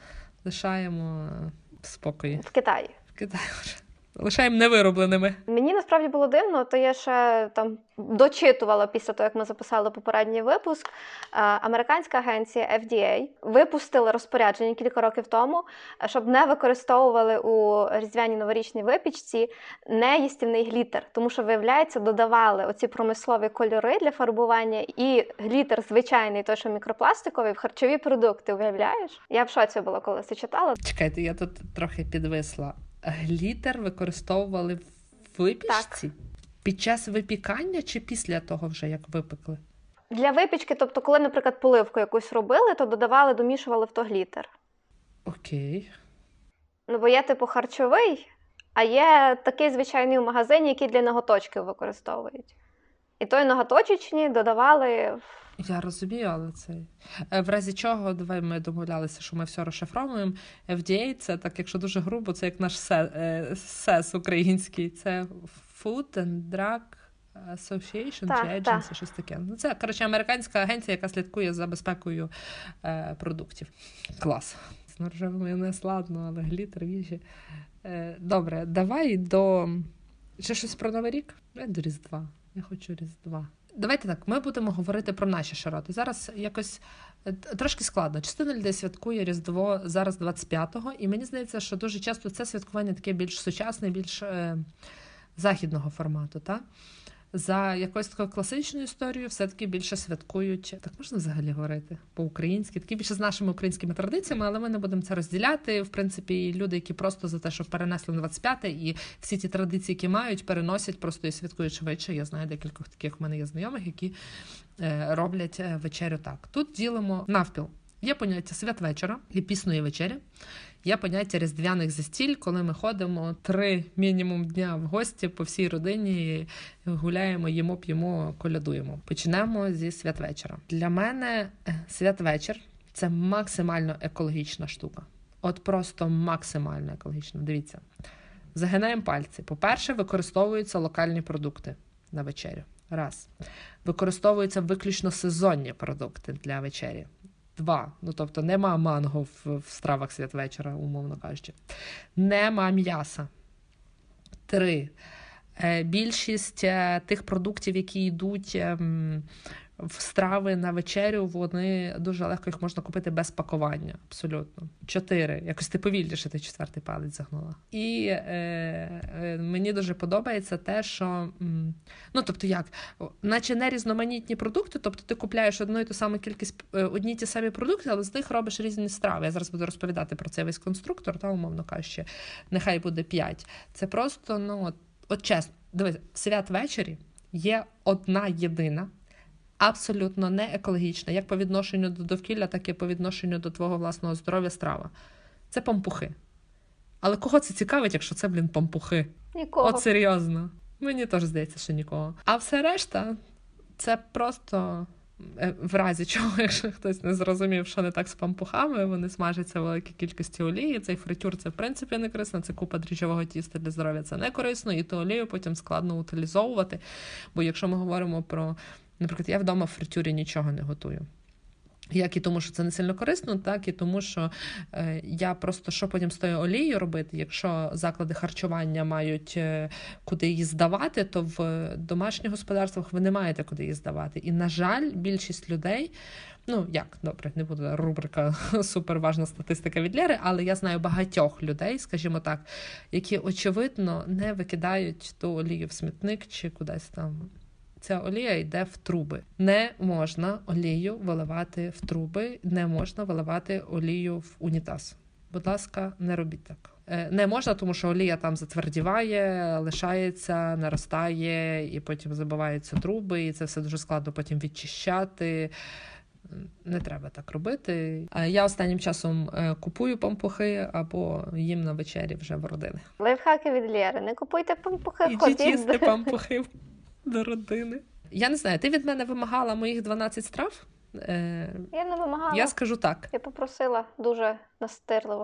[SPEAKER 1] лишаємо в спокої.
[SPEAKER 2] В Китаї.
[SPEAKER 1] В Китаї вже. Лишаємо невиробленими.
[SPEAKER 2] Мені насправді було дивно, то я ще там дочитувала після того, як ми записали попередній випуск. Американська агенція еф ді ей випустила розпорядження кілька років тому, щоб не використовували у різдвяній новорічній випічці неїстівний глітер. Тому що, виявляється, додавали оці промислові кольори для фарбування і глітер звичайний, той, що мікропластиковий, в харчові продукти, уявляєш? Я в шоці була, коли це читала.
[SPEAKER 1] Чекайте, я тут трохи підвисла. Глітер використовували в випічці?
[SPEAKER 2] Так.
[SPEAKER 1] Під час випікання чи після того вже, як випекли?
[SPEAKER 2] Для випічки, тобто, коли, наприклад, поливку якусь робили, то додавали, домішували в то глітер.
[SPEAKER 1] Окей.
[SPEAKER 2] Ну, бо є, типу, харчовий, а є такий звичайний у магазині, який для ноготочків використовують. І той ноготочечні додавали...
[SPEAKER 1] Я розумію, але це... В разі чого, давай ми домовлялися, що ми все розшифровуємо. еф ді ей, це так, якщо дуже грубо, це як наш сес український. Це Food and Drug Association,
[SPEAKER 2] так,
[SPEAKER 1] чи Agency,
[SPEAKER 2] так.
[SPEAKER 1] щось таке. Ну, це, коротше, американська агенція, яка слідкує за безпекою е, продуктів. Клас. З норжевими не складно, але глітер, їжі. Е, добре, давай до... Ще щось про Новий рік? Я до Різдва. Я хочу Різдва. Давайте так, ми будемо говорити про наші широти. Зараз якось трошки складно. Частина людей святкує Різдво зараз двадцять п'ятого, і мені здається, що дуже часто це святкування таке більш сучасне, більш е, західного формату. Та? За якоюсь такою класичною історією все-таки більше святкують, так можна взагалі говорити, по-українськи, такі більше з нашими українськими традиціями, але ми не будемо це розділяти. В принципі, люди, які просто за те, що перенесли на двадцять п'яте, і всі ті традиції, які мають, переносять просто і святкують швидше. Я знаю декількох таких, в мене є знайомих, які е, роблять вечерю так. Тут ділимо навпіл. Є поняття святвечора і пісної вечері. Є поняття різдвяних застіль, коли ми ходимо три мінімум дня в гості по всій родині, гуляємо, їмо, п'ємо, колядуємо. Почнемо зі святвечора. Для мене святвечір – Це максимально екологічна штука. От просто максимально екологічна. Дивіться. Загинаємо пальці. По-перше, використовуються локальні продукти на вечерю. Раз. Використовуються виключно сезонні продукти для вечері. Два. Ну, тобто, нема манго в, в стравах святвечора, умовно кажучи. Нема м'яса. Три. Е, більшість е, тих продуктів, які йдуть е, в страви на вечерю, вони дуже легко їх можна купити без пакування. Абсолютно. Чотири. Якось ти повільніше ти четвертий палець загнула. І е, е, мені дуже подобається те, що... М, ну, тобто як? Наче не різноманітні продукти, тобто ти купляєш одну і ту саму кількість, е, одні й ті самі продукти, але з них робиш різні страви. Я зараз буду розповідати про цей весь конструктор, та, умовно кажучи, нехай буде п'ять. Це просто, ну, от, от чесно, дивись, в святвечері є одна єдина, абсолютно не екологічна, як по відношенню до довкілля, так і по відношенню до твого власного здоров'я страва. Це пампухи. Але кого це цікавить, якщо це, блін, пампухи?
[SPEAKER 2] Нікого.
[SPEAKER 1] От серйозно. Мені теж здається, що нікого. А все решта, це просто в разі чого, якщо хтось не зрозумів, що не так з пампухами, вони смажаться в великій кількості олії, цей фритюр це в принципі не корисно, це купа дріжджового тіста для здоров'я, це не корисно, і ту олію потім складно утилізовувати, бо якщо ми говоримо про, наприклад, я вдома в фритюрі нічого не готую. Як і тому, що це не сильно корисно, так і тому, що е, я просто, що потім з тою олією робити, якщо заклади харчування мають е, куди її здавати, то в домашніх господарствах ви не маєте куди її здавати. І, на жаль, більшість людей, ну, як, добре, не буде рубрика суперважна статистика від Лєри, але я знаю багатьох людей, скажімо так, які, очевидно, не викидають ту олію в смітник чи кудись там. Ця олія йде в труби. Не можна олію виливати в труби, не можна виливати олію в унітаз. Будь ласка, не робіть так. Не можна, тому що олія там затвердіває, лишається, наростає, і потім забиваються труби, і це все дуже складно потім відчищати. Не треба так робити. Я останнім часом купую пампухи або їм на вечері вже в родини.
[SPEAKER 2] Лайфхаки від Лєри. Не купуйте пампухи,
[SPEAKER 1] ходіть їсти пампухи до родини. Я не знаю, ти від мене вимагала моїх дванадцять страв? Е,
[SPEAKER 2] я не вимагала.
[SPEAKER 1] Я скажу так.
[SPEAKER 2] Я попросила дуже настирливо.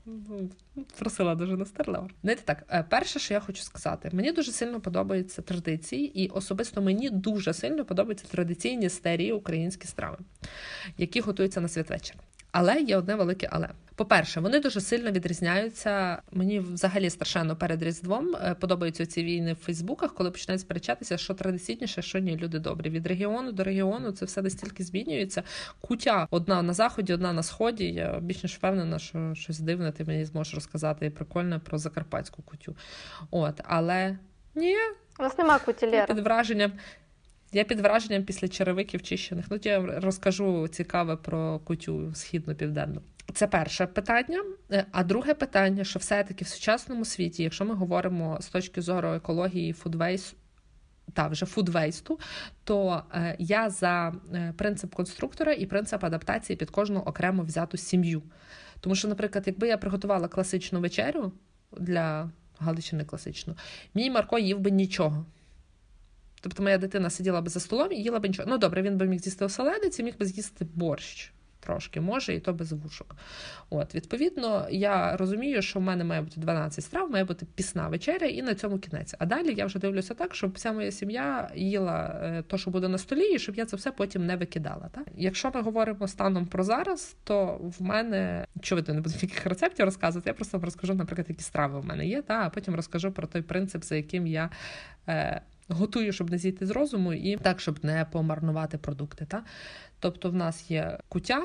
[SPEAKER 1] Просила дуже настирливо. Знаєте так, перше, що я хочу сказати, мені дуже сильно подобаються традиції, і особисто мені дуже сильно подобаються традиційні старі українські страви, які готуються на святвечір. Але є одне велике але. По-перше, вони дуже сильно відрізняються. Мені взагалі страшенно перед Різдвом подобаються ці війни в Фейсбуках, коли починають сперечатися, що традиційніше, що ні, люди добрі. Від регіону до регіону це все настільки змінюється. Кутя одна на заході, одна на сході. Я більш ніж впевнена, що щось дивне ти мені зможеш розказати і прикольне про закарпатську кутю. От, але ні.
[SPEAKER 2] У нас нема куті, Лєра.
[SPEAKER 1] Під враженням. Я під враженням після черевиків чищених. Ну, я розкажу цікаве про кутю східно-південну. Це перше питання. А друге питання, що все-таки в сучасному світі, якщо ми говоримо з точки зору екології, фудвейсту, та вже фудвейсту, то е, я за принцип конструктора і принцип адаптації під кожну окремо взяту сім'ю. Тому що, наприклад, якби я приготувала класичну вечерю для Галичини класичну, мій Марко їв би нічого. Тобто моя дитина сиділа би за столом і їла би нічого. Ну, добре, він би міг з'їсти оселедець і міг би з'їсти борщ. Трошки, може, і то без вушок. От, відповідно, я розумію, що в мене має бути дванадцять страв, має бути пісна вечеря і на цьому кінець. А далі я вже дивлюся так, щоб вся моя сім'я їла то, що буде на столі, і щоб я це все потім не викидала. Так? Якщо ми говоримо станом про зараз, то в мене, очевидно, не буду ніяких рецептів розказувати, я просто розкажу, наприклад, які страви в мене є, та, а потім розкажу про той принцип, за яким я е, готую, щоб не зійти з розуму, і так, щоб не помарнувати продукти. Та? Тобто в нас є кутя,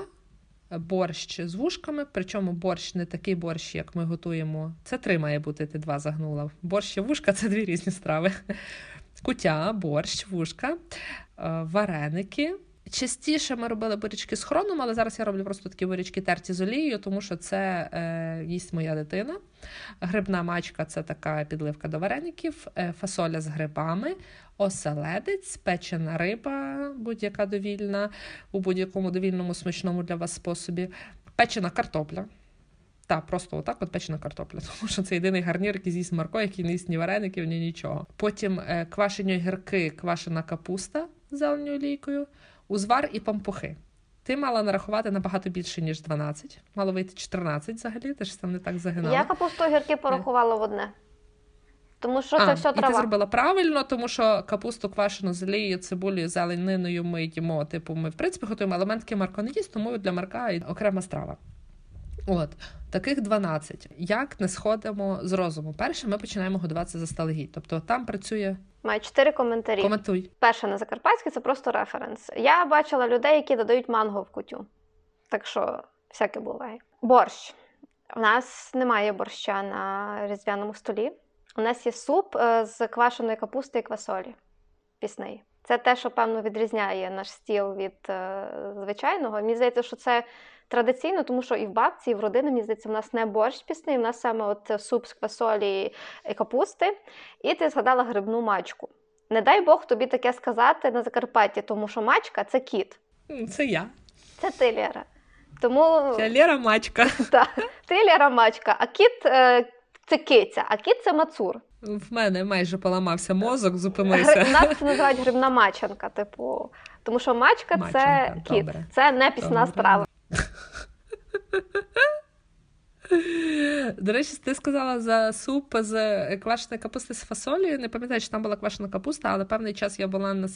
[SPEAKER 1] борщ з вушками, причому борщ не такий борщ, як ми готуємо. Це три має бути, ти два загнула. Борщ і вушка – це дві різні страви. Кутя, борщ, вушка, вареники. Частіше ми робили бурячки з хроном, але зараз я роблю просто такі бурячки терті з олією, тому що це е, їсть моя дитина. Грибна мачка – це така підливка до вареників, е, фасоля з грибами, оселедець, печена риба, будь-яка довільна, у будь-якому довільному смачному для вас способі, печена картопля. Так, просто отак от печена картопля, тому що це єдиний гарнір, який з'їсть Марко, який не їсть ні вареників, ні нічого. Потім е, квашені огірки, квашена капуста з зеленою олійкою, узвар і пампухи. ти мала нарахувати набагато більше, ніж дванадцять. Мало вийти чотирнадцять взагалі, ти ж там не так загинала.
[SPEAKER 2] Я капусту огірки порахувала в одне. Тому що
[SPEAKER 1] а,
[SPEAKER 2] це все
[SPEAKER 1] і
[SPEAKER 2] трава.
[SPEAKER 1] ти зробила правильно, тому що капусту квашену з олією, цибулею, зелениною ми їмо, типу, ми в принципі готуємо, але Марко Марко не їсть, тому для Марка окрема страва. От, таких дванадцять. Як не сходимо з розуму? Перше, ми починаємо готуватися заздалегідь. Тобто там працює...
[SPEAKER 2] Маю чотири коментарі.
[SPEAKER 1] Коментуй.
[SPEAKER 2] Перше на закарпатське – це просто референс. Я бачила людей, які додають манго в кутю. Так що, всяке буває. Борщ. У нас немає борща на різдвяному столі. У нас є суп з квашеної капусти і квасолі. Пісний. Це те, що, певно, відрізняє наш стіл від е, звичайного. Мені здається, що це традиційно, тому що і в бабці, і в родині, мені здається, в нас не борщ пісний, в нас саме от суп з квасолі і капусти. І ти згадала грибну мачку. Не дай Бог тобі таке сказати на Закарпатті, тому що мачка – це кіт.
[SPEAKER 1] Це я.
[SPEAKER 2] Це ти, Лєра. Тому...
[SPEAKER 1] Це Лєра мачка.
[SPEAKER 2] Так, ти, Лєра мачка, а кіт е, – це киця, а кіт – це мацур.
[SPEAKER 1] В мене майже поламався мозок, зупинився.
[SPEAKER 2] Гри... Нас це називають грибна мачанка, типу. Тому що мачка, мачанка – це кіт. Добре. Це не пісна добре. Страва.
[SPEAKER 1] До речі, ти сказала за суп з квашеної капусти з фасолею. Не пам'ятаю, чи там була квашена капуста, але певний час я була на,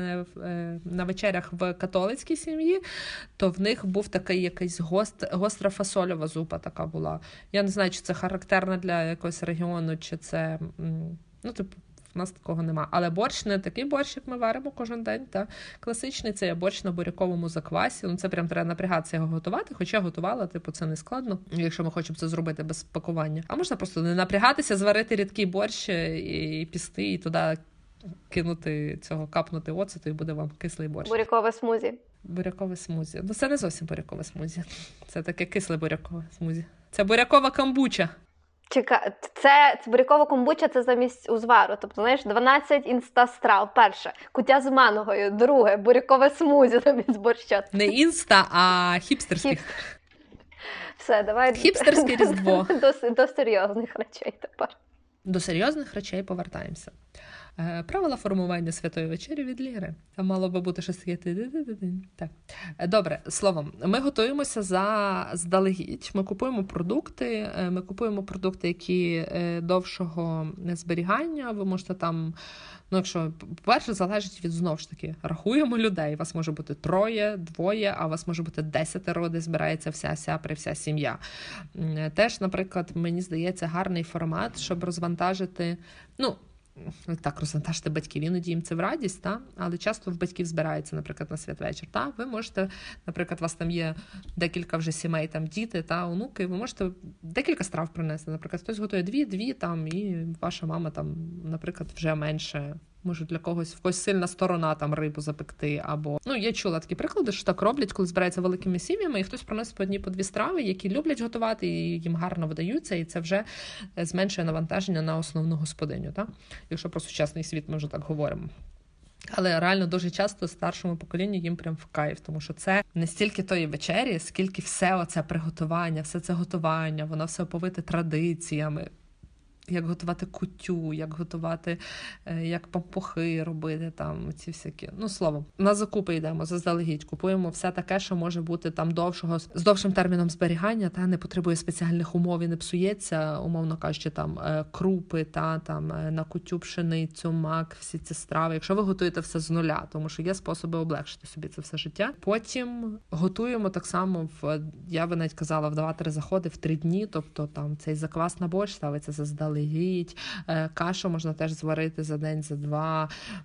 [SPEAKER 1] на вечерях в католицькій сім'ї, то в них був такий якийсь гост, гостра фасольова зупа така була. Я не знаю, чи це характерно для якогось регіону, чи це, ну, типу, у нас такого нема. Але борщ не такий борщ, як ми варимо кожен день. Та? Класичний, це є борщ на буряковому заквасі. Ну, це прям треба напрягатися його готувати, хоча я готувала, типу, це не складно, якщо ми хочемо це зробити без пакування. А можна просто не напрягатися, зварити рідкий борщ і пісти, і туди кинути цього, капнути оцету, і буде вам кислий борщ.
[SPEAKER 2] Бурякове смузі.
[SPEAKER 1] Бурякове смузі. Ну, це не зовсім бурякове смузі. Це таке кисле бурякове смузі. Це бурякова камбуча.
[SPEAKER 2] Чека, це, це бурякова комбуча, це замість узвару. Тобто, знаєш, дванадцять інста-страв. Перше, куття з мангою. Друге, бурякове смузі замість борща.
[SPEAKER 1] Не інста, а хіпстерських. Хіп...
[SPEAKER 2] Все, давай.
[SPEAKER 1] Хіпстерське різдво.
[SPEAKER 2] До, до серйозних речей тепер.
[SPEAKER 1] До серйозних речей повертаємося. Правила формування святої вечері від Лєри. Там мало би бути щось таке. Так. Добре, словом, ми готуємося заздалегідь. Ми купуємо продукти, ми купуємо продукти, які довшого зберігання. Ви можете там, ну якщо, по-перше, залежить від, знову ж таки, рахуємо людей. Вас може бути троє, двоє, а вас може бути десятеро, де збирається вся сяпри, вся сім'я. Теж, наприклад, мені здається, гарний формат, щоб розвантажити, ну, так, розвантажити батьків, іноді їм це в радість, та? Але часто в батьків збирається, наприклад, на святвечір. Та? Ви можете, наприклад, у вас там є декілька вже сімей, там діти та онуки, ви можете декілька страв принести. Наприклад, хтось готує дві, дві там, і ваша мама там, наприклад, вже менше. Може для когось, в когось сильна сторона там рибу запекти, або... Ну, я чула такі приклади, що так роблять, коли збираються великими сім'ями, і хтось приносить по одній, по дві страви, які люблять готувати, і їм гарно видаються, і це вже зменшує навантаження на основну господиню, так? Якщо про сучасний світ ми вже так говоримо. Але реально дуже часто старшому поколінню їм прям в кайф, тому що це не стільки тої вечері, скільки все оце приготування, все це готування, воно все оповите традиціями. Як готувати кутю, як готувати, як пампухи робити, там ці всякі. Ну, словом, на закупи йдемо заздалегідь, купуємо все таке, що може бути там довшого, з довшим терміном зберігання, та не потребує спеціальних умов і не псується, умовно кажучи, там крупи, та там на кутю пшеницю, мак, всі ці страви. Якщо ви готуєте все з нуля, тому що є способи облегшити собі це все життя. Потім готуємо так само в, я би навіть казала, в два-три заходи в три дні, тобто там цей заквас на борщ ставиться заздалегідь. Кашу можна теж зварити за день, за два.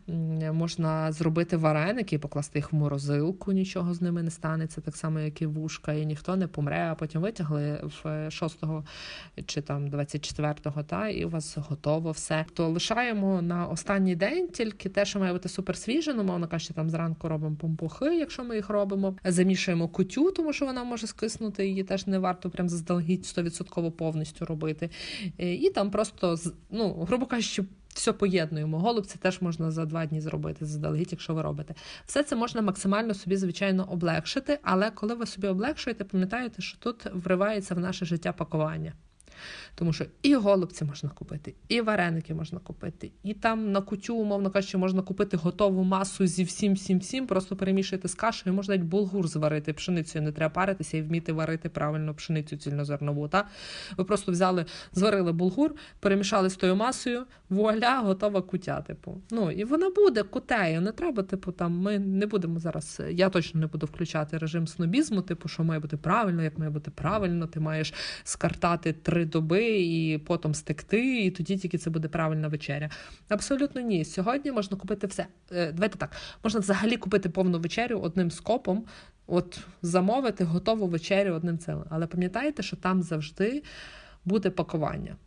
[SPEAKER 1] Можна зробити вареники і покласти їх в морозилку, нічого з ними не станеться, так само, як і вушка, і ніхто не помре, а потім витягли в шостого чи там двадцять четвертого, та, і у вас готово все. То лишаємо на останній день тільки те, що має бути супер свіже, ну, мовно кажучи, там зранку робимо пампухи, якщо ми їх робимо, замішуємо кутю, тому що вона може скиснути, її теж не варто прям заздалегідь сто відсотків повністю робити. І там просто, ну, грубо кажучи, все поєднуємо. Голубці теж можна за два дні зробити заздалегідь, якщо ви робите. Все це можна максимально собі, звичайно, облегшити, але коли ви собі облегшуєте, пам'ятаєте, що тут вривається в наше життя пакування. Тому що і голубці можна купити, і вареники можна купити, і там на кутю, умовно кажучи, можна купити готову масу зі всім-всім-всім, просто перемішати з кашею, можна навіть булгур зварити, пшеницею не треба паритися і вміти варити правильно пшеницю цільнозернову. Та? Ви просто взяли, зварили булгур, перемішали з тою масою, вуаля, готова кутя, типу. Ну, і вона буде кутею, не треба, типу, там, ми не будемо зараз, я точно не буду включати режим снобізму, типу, що має бути правильно, як має бути правильно, ти маєш скартати три доби і потім стекти, і тоді тільки це буде правильна вечеря. Абсолютно ні. Сьогодні можна купити все. Давайте так, можна взагалі купити повну вечерю одним скопом, от замовити готову вечерю одним цілим. Але пам'ятайте, що там завжди буде пакування.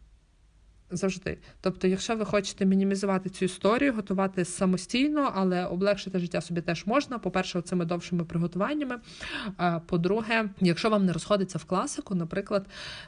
[SPEAKER 1] Завжди. Тобто, якщо ви хочете мінімізувати цю історію, готувати самостійно, але облегшити життя собі теж можна. По-перше, цими довшими приготуваннями. По-друге, якщо вам не розходиться в класику, наприклад,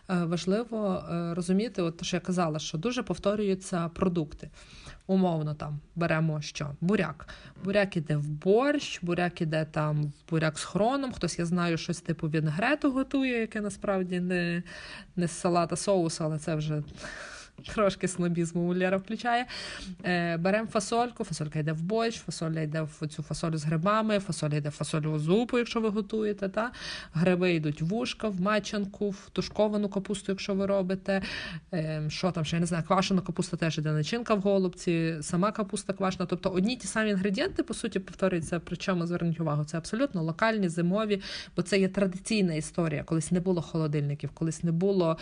[SPEAKER 1] важливо розуміти, от те, що я казала, що дуже повторюються продукти. Умовно, там, беремо що? Буряк. Буряк іде в борщ, буряк іде там в буряк з хроном, хтось, я знаю, щось типу вінегрету готує, яке насправді не, не з салата соус, але це вже... Трошки снобізму Лера включає. Е, беремо фасольку, фасолька йде в борщ, фасоля йде в цю фасолю з грибами, фасоля йде в фасольову зупу, якщо ви готуєте. Та? Гриби йдуть в вушка, в мачанку, в тушковану капусту, якщо ви робите. Е, що там ще, я не знаю, квашена капуста теж йде начинка в голубці, сама капуста квашена. Тобто одні ті самі інгредієнти, по суті, повторюються, причому зверніть увагу, це абсолютно локальні, зимові, бо це є традиційна історія. Колись не було холодильників, колись не було,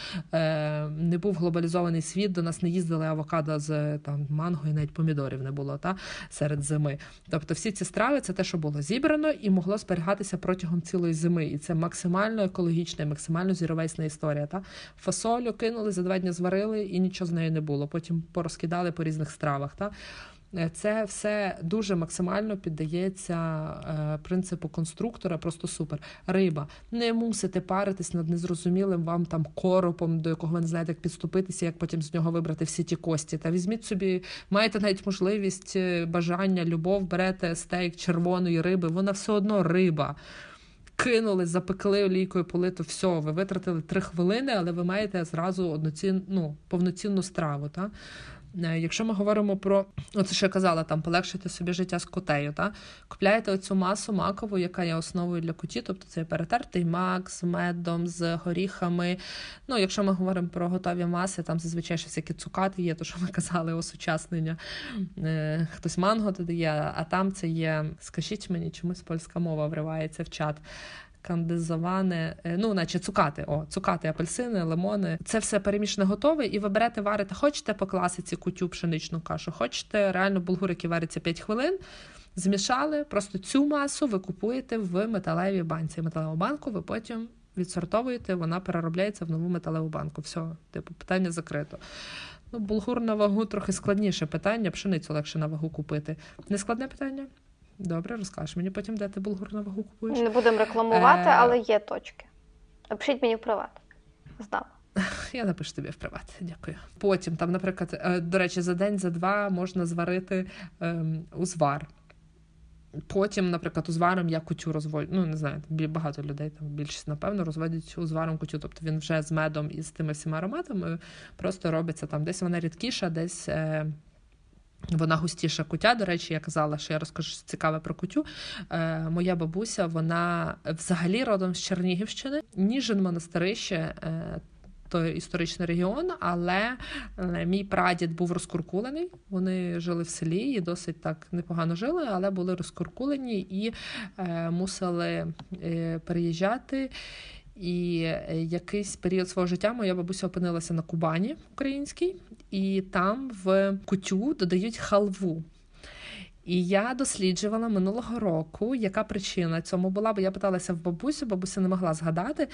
[SPEAKER 1] е, не був глобалізований світ, до нас не їздили авокадо з там, манго і навіть помідорів не було та, серед зими. Тобто всі ці страви – це те, що було зібрано і могло зберігатися протягом цілої зими. І це максимально екологічна, максимально зіровесна історія. Та. Фасолю кинули, за два дні зварили і нічого з нею не було. Потім порозкидали по різних стравах. Та. Це все дуже максимально піддається е, принципу конструктора, просто супер. Риба. Не мусите паритись над незрозумілим вам там коропом, до якого ви не знаєте, як підступитися, як потім з нього вибрати всі ті кості. Та візьміть собі, маєте навіть можливість, бажання, любов, берете стейк червоної риби, вона все одно риба. Кинули, запекли олійкою политу, все, ви витратили три хвилини, але ви маєте зразу одноцін, ну, повноцінну страву, та? Якщо ми говоримо про, оце що я казала, там, полегшити собі життя з кутею, та? Купляєте оцю масу макову, яка є основою для куті, тобто це перетертий мак з медом, з горіхами. Ну, якщо ми говоримо про готові маси, там зазвичай ще всякі цукати є, то, що ми казали, осучаснення. Е, хтось манго додає, а там це є, скажіть мені, чомусь польська мова вривається в чат. Кандизоване, ну, наче цукати, о, цукати, апельсини, лимони. Це все перемішане готове, і ви берете, варите, хочете по класиці кутю пшеничну кашу, хочете реально булгур, який вариться п'ять хвилин, змішали, просто цю масу ви купуєте в металевій банці. Металеву банку ви потім відсортовуєте, вона переробляється в нову металеву банку. Все, типу, питання закрито. Ну, булгур на вагу трохи складніше питання, пшеницю легше на вагу купити. Не складне питання? Добре, розкажеш мені потім, де ти булгур на вагу купуєш.
[SPEAKER 2] Не будемо рекламувати,
[SPEAKER 1] Е...
[SPEAKER 2] але є точки. Напишіть мені в приват. Здам.
[SPEAKER 1] Я напишу тобі в приват, дякую. Потім, там, наприклад, до речі, за день, за два можна зварити ем, узвар. Потім, наприклад, узваром я кутю розводжу. Ну, не знаю, багато людей, там більшість, напевно, розводять узваром кутю. Тобто він вже з медом і з тими всіма ароматами просто робиться там. Десь вона рідкіша, десь... Е... Вона густіша кутя. До речі, я казала, що я розкажу щось цікаве про кутю. Е, моя бабуся, вона взагалі родом з Чернігівщини. Ніжин, Монастирище, е, то історичний регіон, але е, мій прадід був розкуркулений. Вони жили в селі і досить так непогано жили, але були розкуркулені і е, мусили е, переїжджати. І якийсь період свого життя моя бабуся опинилася на Кубані українській, і там в кутю додають халву. І я досліджувала минулого року, яка причина цьому була, бо я питалася в бабусю, бабуся не могла згадати,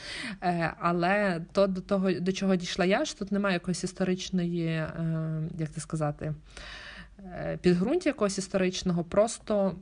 [SPEAKER 1] але то до того, до чого дійшла я, що тут немає якоїсь історичної, як це сказати, підґрунтя якогось історичного, просто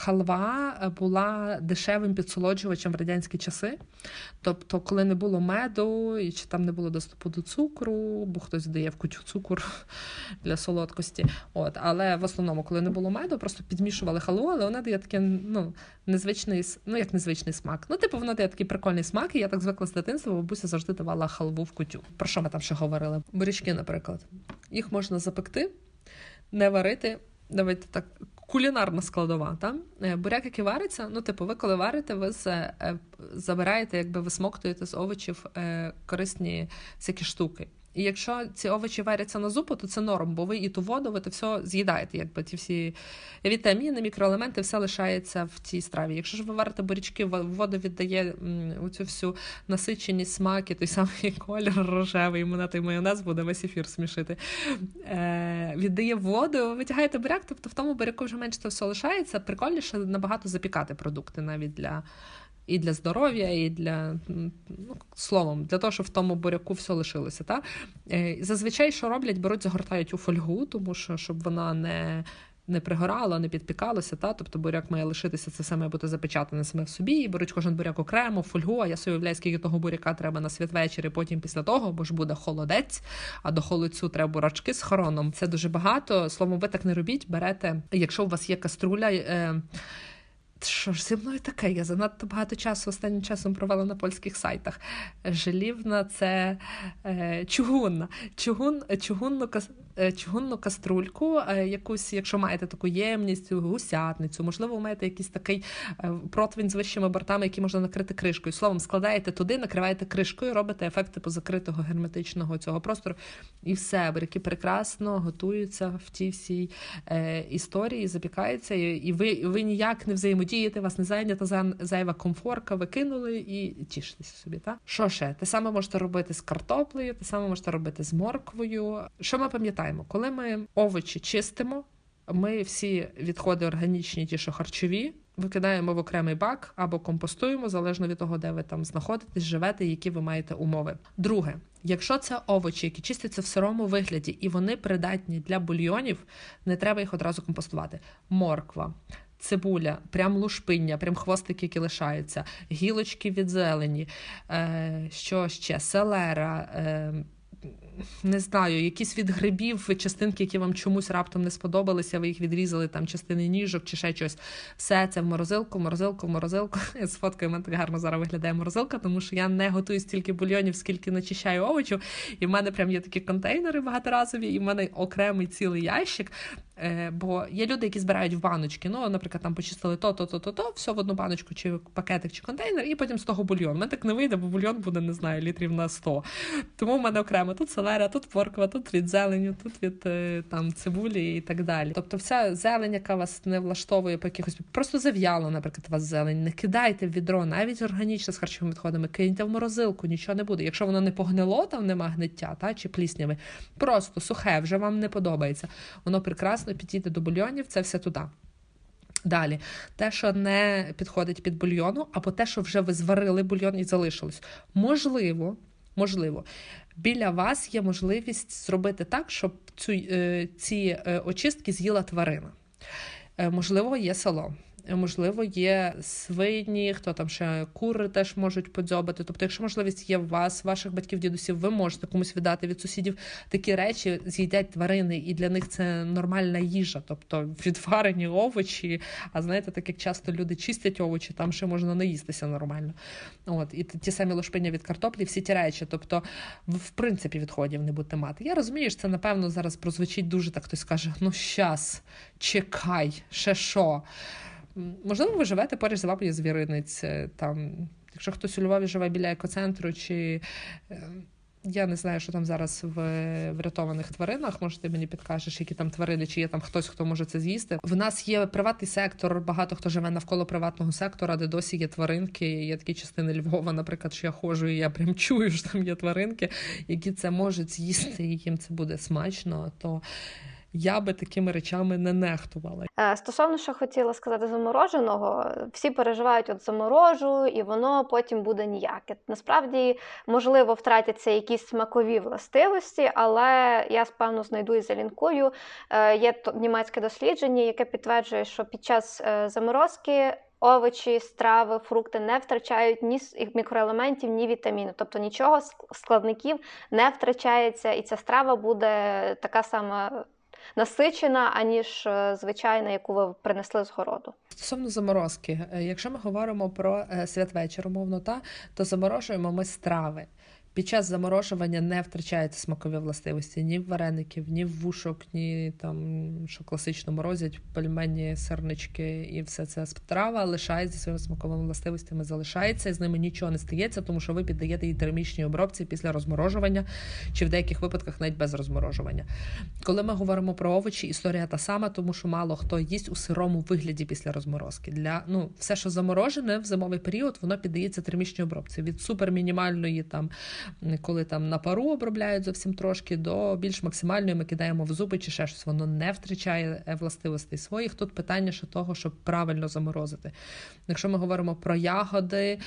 [SPEAKER 1] халва була дешевим підсолоджувачем в радянські часи. Тобто, коли не було меду, і чи там не було доступу до цукру, бо хтось дає в кутю цукор для солодкості. От. Але в основному, коли не було меду, просто підмішували халву, але вона дає такий, ну, незвичний, ну, як незвичний смак. Ну, типу, вона дає такий прикольний смак, і я так звикла з дитинства, бабуся завжди давала халву в кутю. Про що ми там ще говорили? Бурячки, наприклад. Їх можна запекти, не варити, давайте так, кулінарна складова, там буряк, який вариться, ну, типу, ви коли варите, ви з, забираєте, якби висмоктуєте з овочів е, корисні всякі штуки. І якщо ці овочі варяться на зупу, то це норм, бо ви і ту воду, ви то все з'їдаєте, якби ті всі вітаміни, мікроелементи, все лишається в цій страві. Якщо ж ви варите бурячки, вода віддає оцю всю насиченість, смак і той самий колір рожевий, мене той майонез буде весь ефір смішити, е, віддає воду, витягаєте буряк, тобто в тому буряку вже менше то все лишається, прикольніше набагато запікати продукти навіть для... і для здоров'я, і для, ну, словом, для того, щоб в тому буряку все лишилося. Та? Зазвичай, що роблять, беруть, загортають у фольгу, тому що, щоб вона не, не пригорала, не підпікалося. Та? Тобто буряк має лишитися, це все має бути запечатане саме в собі, і беруть кожен буряк окремо, фольгу, а я собі уявляю, скільки того буряка треба на святвечір, і потім після того, бо ж буде холодець, а до холодцю треба бурачки з хороном. Це дуже багато. Словом, ви так не робіть, берете, якщо у вас є каструля, е- що ж зі мною таке? Я занадто багато часу останнім часом провела на польських сайтах. Желівна – це е, чугунна. Чугун, чугунну, е, чугунну каструльку, е, якусь, якщо маєте таку ємність, гусятницю, можливо, ви маєте якийсь такий е, противень з вищими бортами, який можна накрити кришкою. Словом, складаєте туди, накриваєте кришкою, робите ефект типу закритого герметичного цього простору. І все, буряки прекрасно готуються в тій всій е, історії, запікаються, і, і ви, ви ніяк не взаємодієте. Діяти, вас не зайнята зайва комфорка, ви кинули і тішитеся собі, так? Що ще? Те саме можете робити з картоплею, те саме можете робити з морквою. Що ми пам'ятаємо? Коли ми овочі чистимо, ми всі відходи органічні, ті, що харчові, викидаємо в окремий бак або компостуємо, залежно від того, де ви там знаходитесь, живете, які ви маєте умови. Друге, якщо це овочі, які чистяться в сирому вигляді, і вони придатні для бульйонів, не треба їх одразу компостувати. Морква, цибуля, прям лушпиння, прям хвостики, які лишаються, гілочки від зелені, е, що ще, селера, е, не знаю, якісь від грибів, частинки, які вам чомусь раптом не сподобалися, ви їх відрізали, там частини ніжок чи ще щось. Все це в морозилку, морозилку, морозилку. З фоткою в мене так гарно зараз виглядає морозилка, тому що я не готую стільки бульйонів, скільки начищаю овочів. І в мене прям є такі контейнери багаторазові, і в мене окремий цілий ящик. Бо є люди, які збирають в баночки. Ну, наприклад, там почистили то, то, то, то, то, все в одну баночку, чи пакетик, чи контейнер, і потім з того бульйон. У мене так не вийде, бо бульйон буде, не знаю, літрів на сто. Тому в мене окремо тут селера, тут морква, тут від зелені, тут від там цибулі і так далі. Тобто вся зелень, яка вас не влаштовує по якихось... Просто зав'яла, наприклад, вас зелень. Не кидайте в відро, навіть органічно з харчовими відходами, киньте в морозилку, нічого не буде. Якщо воно не погнило, там нема гниття, та, чи плісняви, просто сухе, вже вам не подобається. Воно прекрасно підійде до бульйонів, це все туди. Далі, те, що не підходить під бульйону, або те, що вже ви зварили бульйон і залишилось. Можливо, можливо, біля вас є можливість зробити так, щоб цю, ці очистки з'їла тварина. Можливо, є сало. Можливо, є свині, хто там ще, кури теж можуть подзьобати. Тобто, якщо можливість є у вас, ваших батьків, дідусів, ви можете комусь віддати від сусідів такі речі, з'їдять тварини, і для них це нормальна їжа. Тобто, відварені овочі, а знаєте, так як часто люди чистять овочі, там ще можна наїстися нормально. От, і ті самі лушпиння від картоплі, всі ті речі. Тобто, в принципі, відходів не будете мати. Я розумію, що це, напевно, зараз прозвучить дуже так, хтось скаже, ну, щас, чекай, ще що. Можливо, ви живете поряд з лапою звіринець, там, якщо хтось у Львові живе біля екоцентру, чи я не знаю, що там зараз в врятованих тваринах, може ти мені підкажеш, які там тварини, чи є там хтось, хто може це з'їсти. В нас є приватний сектор, багато хто живе навколо приватного сектора, де досі є тваринки, є такі частини Львова, наприклад, що я ходжу, і я прям чую, що там є тваринки, які це можуть з'їсти, і їм це буде смачно, то я би такими речами не нехтувала.
[SPEAKER 2] Стосовно, що хотіла сказати замороженого, всі переживають от заморожу, і воно потім буде ніяке. Насправді, можливо, втратяться якісь смакові властивості, але я, певно, знайду і залінкую. Є німецьке дослідження, яке підтверджує, що під час заморозки овочі, страви, фрукти не втрачають ні мікроелементів, ні вітамінів. Тобто нічого складників не втрачається, і ця страва буде така сама насичена, аніж звичайна, яку ви принесли з городу.
[SPEAKER 1] Стосовно заморозки, якщо ми говоримо про святвечір, умовно, та, то заморожуємо ми страви. Під час заморожування не втрачаються смакові властивості ні в вареників, ні в вушок, ні там, що класично морозять, пельмені, сирнички і все це. Страва лишається своїми смаковими властивостями, залишається, і з ними нічого не стається, тому що ви піддаєте їй термічній обробці після розморожування, чи в деяких випадках навіть без розморожування. Коли ми говоримо про овочі, історія та сама, тому що мало хто їсть у сирому вигляді після розморозки. Для, ну, все, що заморожене в зимовий період, воно піддається термічній обробці. Від супермінімальної там, коли там на пару обробляють зовсім трошки, до більш максимальної ми кидаємо в зуби чи ще щось. Воно не втрачає властивостей своїх. Тут питання ще того, щоб правильно заморозити. Якщо ми говоримо про ягоди,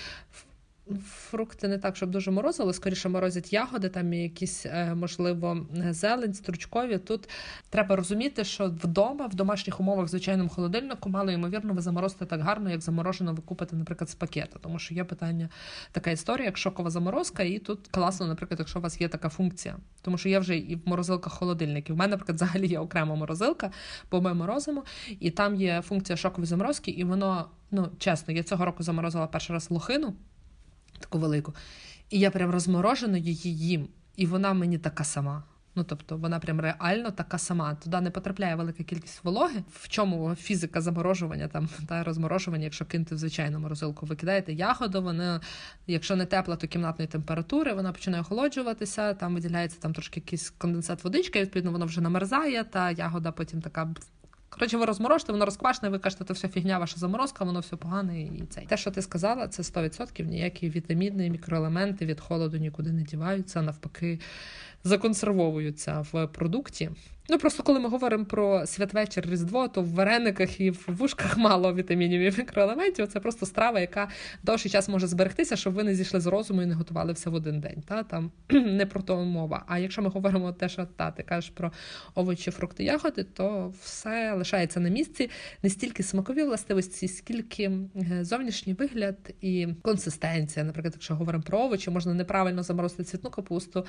[SPEAKER 1] фрукти не так, щоб дуже морозили, скоріше морозять ягоди, там є якісь, можливо, зелень, стручкові. Тут треба розуміти, що вдома, в домашніх умовах, в звичайному холодильнику, мало ймовірно, ви заморозите так гарно, як заморожено ви купите, наприклад, з пакета. Тому що є питання, така історія, як шокова заморозка, і тут класно, наприклад, якщо у вас є така функція. Тому що є вже і в морозилках холодильників. У мене, наприклад, взагалі є окрема морозилка, бо ми морозимо, і там є функція шокової заморозки, і воно, ну, чесно, я цього року заморозила перший раз лохину, таку велику. І я прям розморожено її їм. І вона мені така сама. Ну, тобто, вона прям реально така сама. Туди не потрапляє велика кількість вологи. В чому фізика заморожування там, та розморожування, якщо кинути в звичайну морозилку. Ви кидаєте ягоду, вона, якщо не тепла, то кімнатної температури, вона починає охолоджуватися, там виділяється там трошки якийсь конденсат водички, і, відповідно, воно вже намерзає, та ягода потім така... Коротше, ви розморожите, воно розквашне, ви кажете, це все фігня, ваша заморозка, воно все погане і цей. Те, що ти сказала, це сто відсотків, ніякі вітаміни, мікроелементи від холоду нікуди не діваються, навпаки, законсервовуються в продукті. Ну, просто коли ми говоримо про святвечір, Різдво, то в варениках і в вушках мало вітамінів і мікроелементів. Це просто страва, яка довший час може зберегтися, щоб ви не зійшли з розуму і не готували все в один день. Та? Там не про то мова. А якщо ми говоримо те, що та, ти кажеш про овочі, фрукти, ягоди, то все лишається на місці. Не стільки смакові властивості, скільки зовнішній вигляд і консистенція. Наприклад, якщо говоримо про овочі, можна неправильно заморозити цвітну капусту,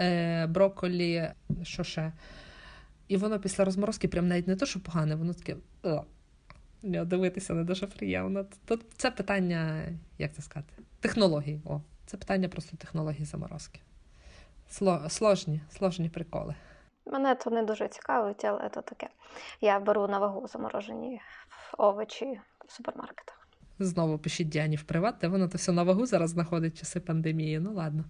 [SPEAKER 1] брокколі, що ще? І воно після розморозки прям навіть не то, що погане, воно таке, о, дивитися не дуже приємно. Тут це питання, як це сказати, технологій. О, це питання просто технології заморозки. Сло, сложні, сложні приколи.
[SPEAKER 2] Мене то не дуже цікавить, але то таке. Я беру на вагу заморожені овочі в супермаркетах.
[SPEAKER 1] Знову пишіть Діані в приват, де воно то все на вагу зараз знаходить часи пандемії. Ну ладно.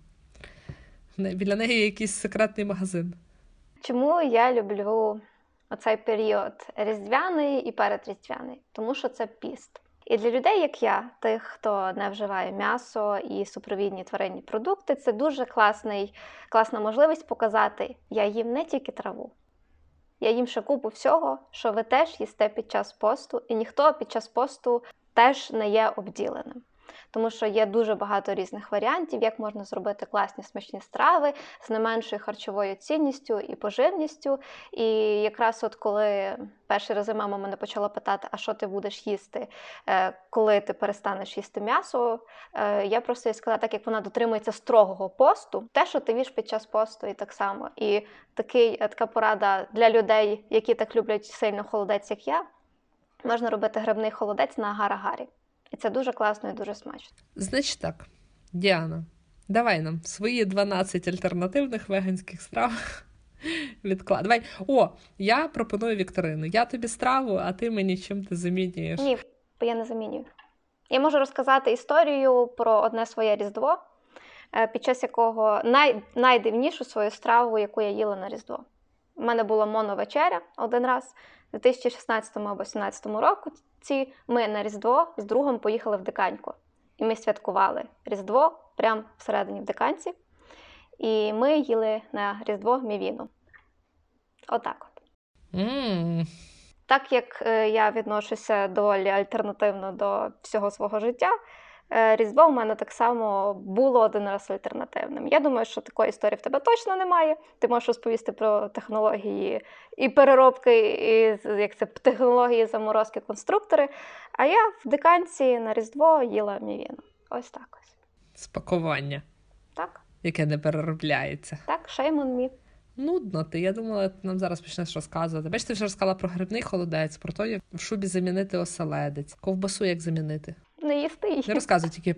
[SPEAKER 1] Біля неї є якийсь секретний магазин.
[SPEAKER 2] Чому я люблю оцей період різдвяний і передріздвяний? Тому що це піст. І для людей, як я, тих, хто не вживає м'ясо і супровідні тваринні продукти, це дуже класний, класна можливість показати, я їм не тільки траву. Я їм ще купу всього, що ви теж їсте під час посту, і ніхто під час посту теж не є обділеним. Тому що є дуже багато різних варіантів, як можна зробити класні смачні страви з не меншою харчовою цінністю і поживністю. І якраз от коли перші рази мама мене почала питати, а що ти будеш їсти, коли ти перестанеш їсти м'ясо, я просто їй сказала, так як вона дотримується строгого посту, те, що ти їш під час посту і так само. І такий, така порада для людей, які так люблять сильно холодець, як я, можна робити грибний холодець на агар-агарі. І це дуже класно і дуже смачно.
[SPEAKER 1] Значить так, Діана, давай нам свої дванадцять альтернативних веганських страв відклад. Давай. О, я пропоную вікторину. Я тобі страву, а ти мені чим ти замінюєш?
[SPEAKER 2] Ні, я не замінюю. Я можу розказати історію про одне своє Різдво, під час якого най... найдивнішу свою страву, яку я їла на Різдво. У мене була моновечеря один раз, у дві тисячі шістнадцятому або дві тисячі сімнадцятому року. Ці ми на Різдво з другом поїхали в Диканьку. І ми святкували Різдво прямо всередині в Диканці. І ми їли на Різдво мівіну. Отак от.
[SPEAKER 1] Mm.
[SPEAKER 2] Так як я відношуся доволі альтернативно до всього свого життя, Різдво у мене так само було один раз альтернативним. Я думаю, що такої історії в тебе точно немає. Ти можеш розповісти про технології і переробки, і як це, технології заморозки, конструктори. А я в диканці на Різдво їла мівіну. Ось так ось.
[SPEAKER 1] Спакування.
[SPEAKER 2] Так.
[SPEAKER 1] Яке не переробляється.
[SPEAKER 2] Так, shame on me.
[SPEAKER 1] Нудно ти. Я думала, ти нам зараз почнеш розказувати. Бачиш, ти вже розказала про грибний холодець, про те, як в шубі замінити оселедець. Ковбасу як замінити?
[SPEAKER 2] Не їсти її.
[SPEAKER 1] Не розказуй тільки...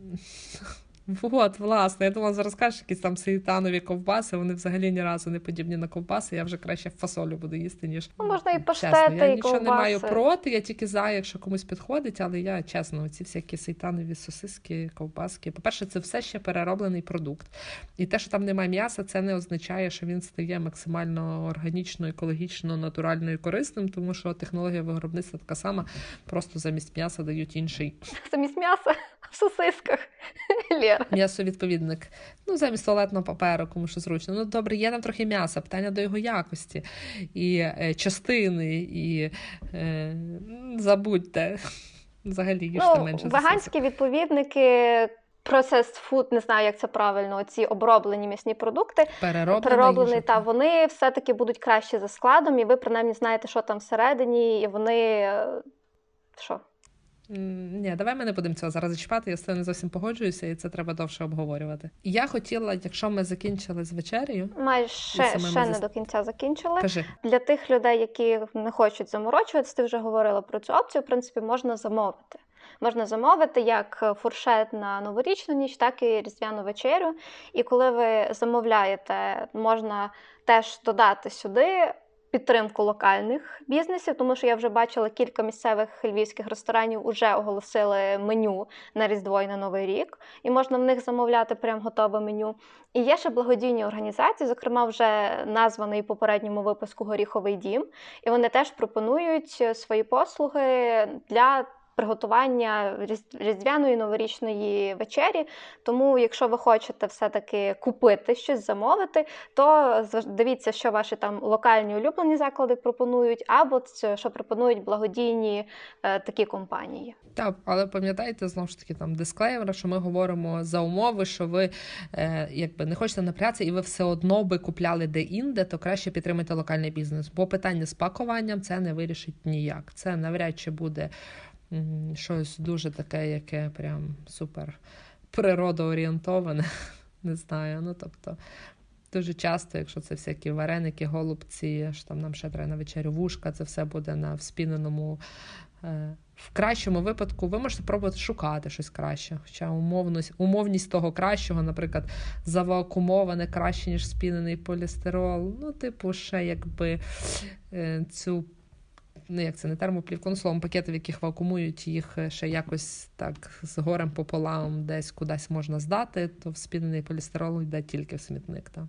[SPEAKER 1] От, власне, я думала, зараз кажеш, якісь там сейтанові ковбаси, вони взагалі ні разу не подібні на ковбаси, я вже краще фасолю буду їсти, ніж...
[SPEAKER 2] Ну, можна і паштети,
[SPEAKER 1] чесно, я
[SPEAKER 2] і
[SPEAKER 1] нічого
[SPEAKER 2] ковбаси.
[SPEAKER 1] не маю проти, я тільки за, якщо комусь підходить, але я, чесно, ці всякі сейтанові сосиски, ковбаски, по-перше, це все ще перероблений продукт. І те, що там немає м'яса, це не означає, що він стає максимально органічно, екологічно, натурально і корисним, тому що технологія виробництва така сама, просто замість м'яса дають інший...
[SPEAKER 2] Замість м'яса в сосисках. Лєра.
[SPEAKER 1] М'ясовідповідник. Ну, замість туалетного паперу, кому що зручно. Ну, добре, є там трохи м'яса, питання до його якості. І е, частини, і е, забудьте. Взагалі, їжте
[SPEAKER 2] Ну,
[SPEAKER 1] менше.
[SPEAKER 2] веганські відповідники, processed food, не знаю, як це правильно, ці оброблені м'ясні продукти, перероблені, та вони все-таки будуть краще за складом, і ви принаймні знаєте, що там всередині, і вони... Що?
[SPEAKER 1] Ні, давай ми не будемо цього зараз зачіпати, я з цим не зовсім погоджуюся, і це треба довше обговорювати. Я хотіла, якщо ми закінчили з вечерею...
[SPEAKER 2] Майже ще, ще не зас... до кінця закінчили.
[SPEAKER 1] Кажи.
[SPEAKER 2] Для тих людей, які не хочуть заморочуватися, ти вже говорила про цю опцію, в принципі, можна замовити. Можна замовити як фуршет на новорічну ніч, так і різдвяну вечерю. І коли ви замовляєте, можна теж додати сюди підтримку локальних бізнесів, тому що я вже бачила кілька місцевих львівських ресторанів вже оголосили меню на Різдво і на Новий рік, і можна в них замовляти прям готове меню. І є ще благодійні організації, зокрема вже названий в попередньому випуску «Горіховий дім», і вони теж пропонують свої послуги для приготування різдвяної новорічної вечері. Тому, якщо ви хочете все-таки купити щось, замовити, то дивіться, що ваші там локальні улюблені заклади пропонують, або що пропонують благодійні е, такі компанії.
[SPEAKER 1] Так, але пам'ятайте, знову ж таки, там дисклеймер, що ми говоримо за умови, що ви е, якби не хочете напрягатися і ви все одно би купляли де-інде, то краще підтримайте локальний бізнес. Бо питання з пакуванням це не вирішить ніяк. Це навряд чи буде щось дуже таке, яке прям супер природоорієнтоване, не знаю, ну тобто дуже часто, якщо це всякі вареники, голубці, що там нам ще треба на вечерю вушка, це все буде на вспіненому. В кращому випадку ви можете пробувати шукати щось краще, хоча умовність, умовність того кращого, наприклад, завакумоване краще, ніж спінений полістирол, ну типу ще якби цю ну як це, не термоплівку, ну словом, пакети, в яких вакуумують, їх ще якось так з горем пополам десь кудись можна здати, то спінений полістирол йде тільки в смітник. Та.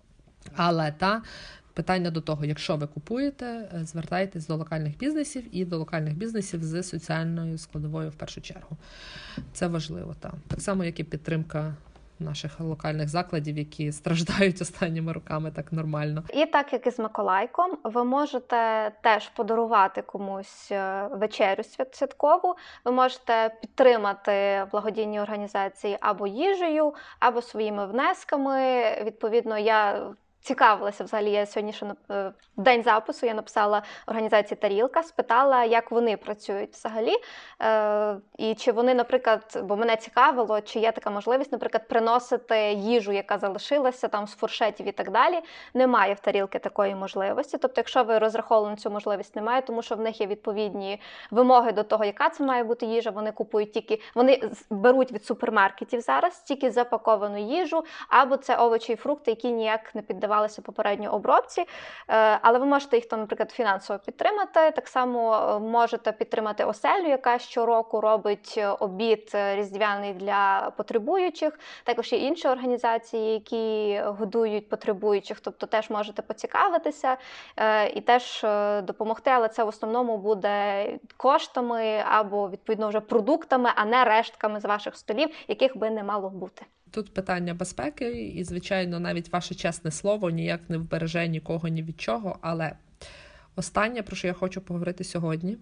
[SPEAKER 1] Але та питання до того, якщо ви купуєте, звертайтесь до локальних бізнесів і до локальних бізнесів з соціальною складовою в першу чергу. Це важливо. Та. Так само, як і підтримка наших локальних закладів, які страждають останніми роками так нормально.
[SPEAKER 2] І так, як і з Миколайком, ви можете теж подарувати комусь вечерю святкову, ви можете підтримати благодійні організації або їжею, або своїми внесками. Відповідно, я цікавилася взагалі, я сьогодні ще в день запису я написала організації «Тарілка», спитала, як вони працюють взагалі, е, і чи вони, наприклад, бо мене цікавило, чи є така можливість, наприклад, приносити їжу, яка залишилася там з фуршетів і так далі. Немає в «Тарілки» такої можливості. Тобто, якщо ви розраховували на цю можливість, немає, тому що в них є відповідні вимоги до того, яка це має бути їжа. Вони купують тільки, вони беруть від супермаркетів зараз тільки запаковану їжу, або це овочі і фрукти, які ніяк не піддаваються попередньо обробці, але ви можете їх, там, наприклад, фінансово підтримати. Так само можете підтримати оселю, яка щороку робить обід різдвяний для потребуючих. Також є інші організації, які годують потребуючих, тобто теж можете поцікавитися і теж допомогти, але це в основному буде коштами або, відповідно, вже продуктами, а не рештками з ваших столів, яких би не мало бути.
[SPEAKER 1] Тут питання безпеки і, звичайно, навіть ваше чесне слово ніяк не вбереже нікого ні від чого, але Останнє, про що я хочу поговорити сьогодні,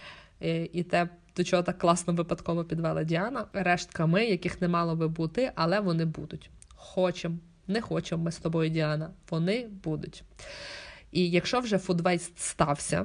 [SPEAKER 1] і те, до чого так класно випадково підвела Діана, рештка ми, яких не мало би бути, але вони будуть. Хочемо, не хочемо ми з тобою, Діана, вони будуть. І якщо вже фудвейст стався,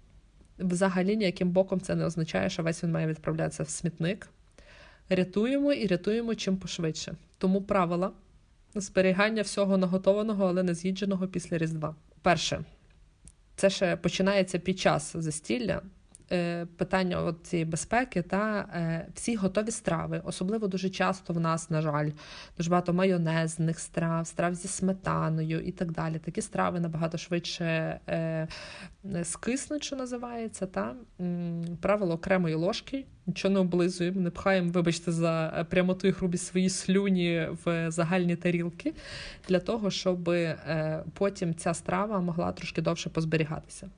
[SPEAKER 1] взагалі ніяким боком це не означає, що весь він має відправлятися в смітник. Рятуємо і рятуємо чим пошвидше. Тому правила зберігання всього наготованого, але не з'їдженого після Різдва. Перше, це ще починається під час застілля. Питання от цієї безпеки та е, всі готові страви. Особливо дуже часто в нас, на жаль, дуже багато майонезних страв, страв зі сметаною і так далі. Такі страви набагато швидше е, скиснуть, що називається. Та? М, правило окремої ложки. Нічого не облизуємо, не пхаємо, вибачте, за прямоту і грубість свої слюні в загальні тарілки, для того, щоб е, потім ця страва могла трошки довше позберігатися.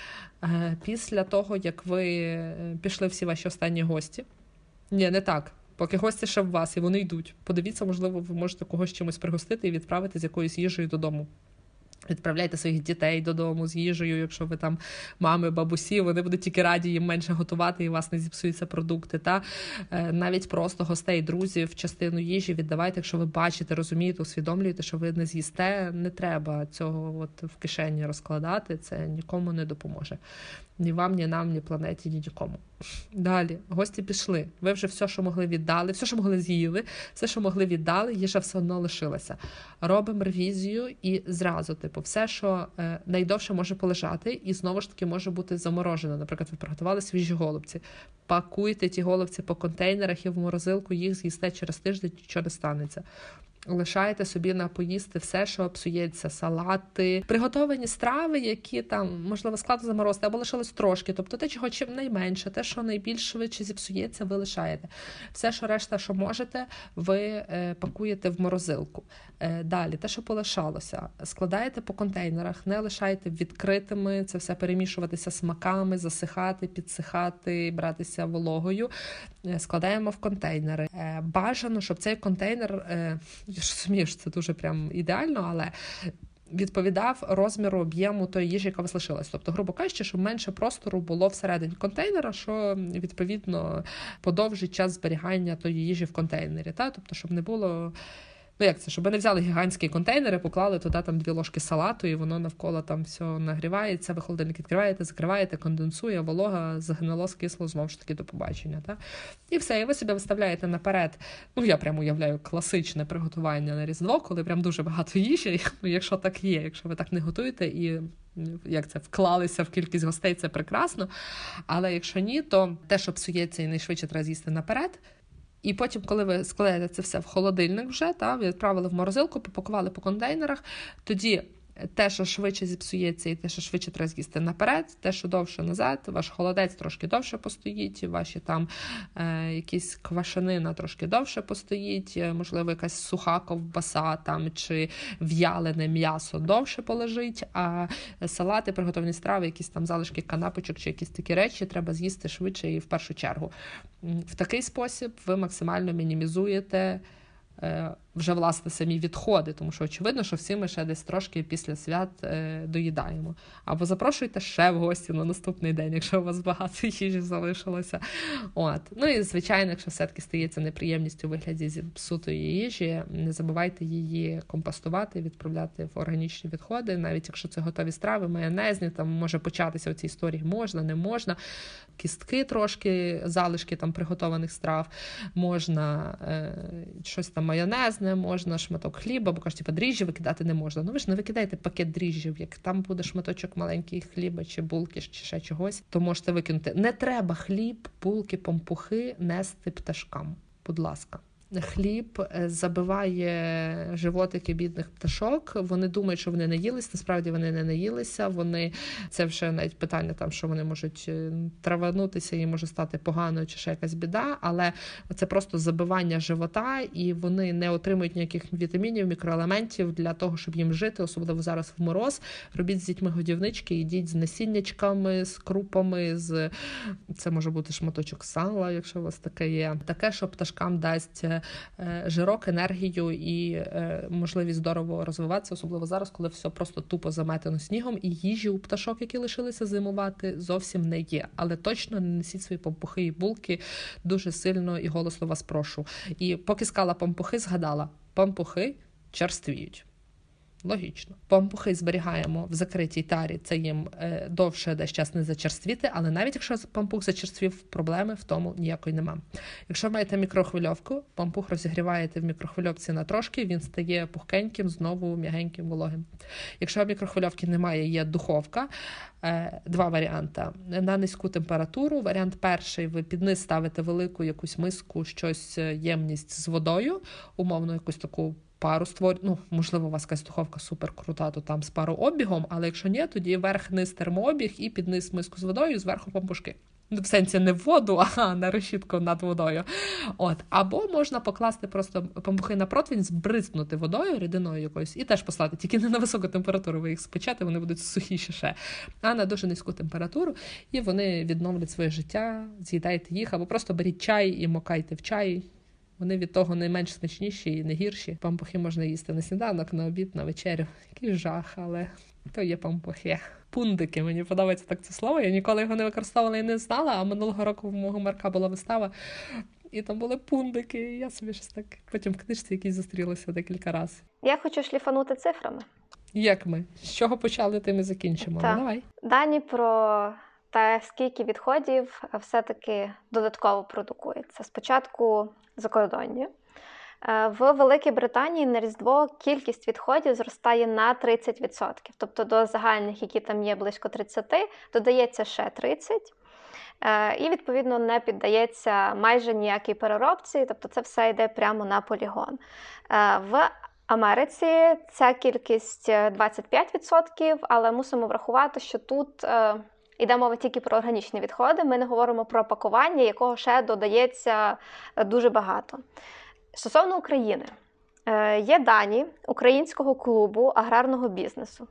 [SPEAKER 1] Після того, як ви пішли всі ваші останні гості, ні, не так, поки гості ще в вас і вони йдуть, подивіться, можливо, ви можете когось чимось пригостити і відправити з якоюсь їжею додому. Відправляйте своїх дітей додому з їжею, якщо ви там мами, бабусі, вони будуть тільки раді їм менше готувати і у вас не зіпсуються продукти. Та навіть просто гостей, друзів, частину їжі віддавайте, якщо ви бачите, розумієте, усвідомлюєте, що ви не з'їсте, не треба цього от в кишені розкладати, це нікому не допоможе. Ні вам, ні нам, ні планеті, ні нікому. Далі, гості пішли. Ви вже все, що могли, віддали, все, що могли, з'їли, все, що могли, віддали, їжа все одно лишилася. Робимо ревізію і зразу, типу, все, що е, найдовше може полежати і знову ж таки може бути заморожено. Наприклад, ви приготували свіжі голубці. Пакуйте ті голубці по контейнерах і в морозилку, їх з'їсте через тиждень, нічого не станеться. Лишаєте собі на поїсти все, що псується, салати, приготовані страви, які там, можливо, складно заморозити, або лишилось трошки. Тобто те, чого чим найменше, те, що найбільш швидше зіпсується, ви лишаєте. Все, що решта, що можете, ви е, пакуєте в морозилку. Е, далі, те, що полишалося, складаєте по контейнерах, не лишайте відкритими, це все перемішуватися смаками, засихати, підсихати, братися вологою. Е, складаємо в контейнери. Е, бажано, щоб цей контейнер... Е, Я ж розумію, що це дуже прям ідеально, але відповідав розміру об'єму тої їжі, яка вас лишилась. Тобто, грубо кажучи, щоб менше простору було всередині контейнера, що, відповідно, подовжить час зберігання тої їжі в контейнері. Та? Тобто, щоб не було... Ну, як це? Щоб ви не взяли гігантські контейнери, поклали туди там дві ложки салату, і воно навколо там все нагрівається, ви холодильник відкриваєте, закриваєте, конденсує, волога, згнило, скисло, знову ж таки до побачення. Та? І все, і ви себе виставляєте наперед. Ну, я прямо уявляю класичне приготування на Різдво, коли прям дуже багато їжі, ну, якщо так є, якщо ви так не готуєте і як це, вклалися в кількість гостей, це прекрасно. Але якщо ні, то те, що псується і найшвидше треба з'їсти наперед. І потім, коли ви складаєте це все в холодильник вже, та, відправили в морозилку, попакували по контейнерах, тоді те, що швидше зіпсується і те, що швидше треба з'їсти наперед, те, що довше назад, ваш холодець трошки довше постоїть, ваші там е, якісь квашенина трошки довше постоїть, можливо, якась суха ковбаса там, чи в'ялене м'ясо довше полежить, а салати, приготовлені страви, якісь там залишки канапочок чи якісь такі речі треба з'їсти швидше і в першу чергу. В такий спосіб ви максимально мінімізуєте вже, власне, самі відходи, тому що очевидно, що всі ми ще десь трошки після свят е, доїдаємо. Або запрошуйте ще в гості на наступний день, якщо у вас багато їжі залишилося. От. Ну і, звичайно, якщо все-таки стається неприємність у вигляді зіпсутої їжі, не забувайте її компостувати, відправляти в органічні відходи, навіть якщо це готові страви, майонезні, там може початися у цій історії можна, не можна, кістки трошки, залишки там приготованих страв, можна е, щось там майонезне, можна шматок хліба, бо кажуть, типу, дріжджі викидати не можна. Ну ви ж не викидаєте пакет дріжджів, як там буде шматочок маленький хліба, чи булки, чи ще чогось, то можете викинути. Не треба хліб, булки, нести пташкам, будь ласка. Хліб забиває животики бідних пташок, вони думають, що вони наїлися, насправді вони не наїлися, вони, це вже навіть питання там, що вони можуть траванутися і може стати погано чи ще якась біда, але це просто забивання живота і вони не отримують ніяких вітамінів, мікроелементів для того, щоб їм жити, особливо зараз в мороз. Робіть з дітьми годівнички, йдіть з насіннячками, з крупами, з... це може бути шматочок сала, якщо у вас таке є. Таке, що пташкам дасть жирок, енергію і можливість здорово розвиватися, особливо зараз, коли все просто тупо заметено снігом, і їжі у пташок, які лишилися зимувати, зовсім не є. Але точно не несіть свої пампухи і булки, дуже сильно і голосно вас прошу. І поки сказала пампухи, згадала, пампухи черствіють. Логічно. Пампухи зберігаємо в закритій тарі, це їм е, довше десь час не зачерствіти, але навіть якщо пампух зачерствів, проблеми в тому ніякої нема. Якщо маєте мікрохвильовку, пампух розігріваєте в мікрохвильовці на трошки, він стає пухкеньким, знову м'ягеньким, вологим. Якщо мікрохвильовки немає, є духовка, е, два варіанти. На низьку температуру, варіант перший, ви під низ ставите велику якусь миску, щось, ємність з водою, умовно якусь таку пару створює, ну, можливо, у вас якась духовка супер крута, то там з парообігом, але якщо ні, тоді верх-низ термообіг і під низ миску з водою, зверху пампушки. В сенсі не в воду, а на решітку над водою. От. Або можна покласти просто пампухи на противень, збризнути водою, рідиною якоюсь, і теж послати. Тільки не на високу температуру ви їх спечете, вони будуть сухіші ще, а на дуже низьку температуру, і вони відновлять своє життя, з'їдайте їх, або просто беріть чай і мокайте в чай. Вони від того не менш смачніші і не гірші. Пампухи можна їсти на сніданок, на обід, на вечерю. Який жах, але то є пампухи. Пундики, мені подобається так це слово. Я ніколи його не використовувала і не знала, а минулого року в мого Марка була вистава, і там були пундики, і я собі щось так потім в книжці якісь зустрілася декілька разів.
[SPEAKER 2] Я хочу шліфанути цифрами.
[SPEAKER 1] Як ми? З чого почали, тим і закінчимо. Ну, давай.
[SPEAKER 2] Дані про те, скільки відходів все-таки додатково продукується. Спочатку закордонні. В Великій Британії на Різдво кількість відходів зростає на тридцять відсотків. Тобто до загальних, які там є близько тридцять, додається ще тридцять. І, відповідно, не піддається майже ніякій переробці. Тобто це все йде прямо на полігон. В Америці ця кількість двадцять п'ять відсотків, але мусимо врахувати, що тут йде мова тільки про органічні відходи, ми не говоримо про пакування, якого ще додається дуже багато. Стосовно України, є дані Українського клубу аграрного бізнесу,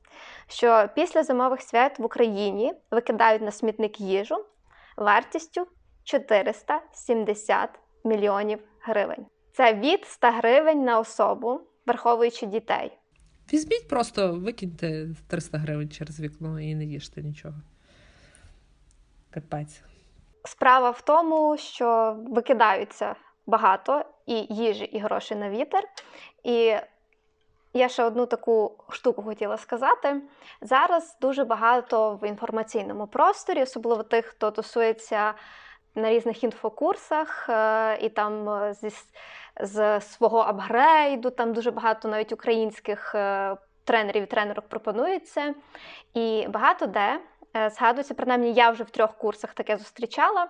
[SPEAKER 2] що після зимових свят в Україні викидають на смітник їжу вартістю чотириста сімдесят мільйонів гривень. Це від ста гривень на особу, враховуючи дітей.
[SPEAKER 1] Візьміть просто, викиньте триста гривень через вікно і не їжте нічого. Капець.
[SPEAKER 2] Справа в тому, що викидаються багато і їжі, і грошей на вітер. І я ще одну таку штуку хотіла сказати. Зараз дуже багато в інформаційному просторі, особливо тих, хто тусується на різних інфокурсах і там зі, з свого апгрейду, там дуже багато навіть українських тренерів і тренерок пропонується. І багато де згадується, принаймні я вже в трьох курсах таке зустрічала,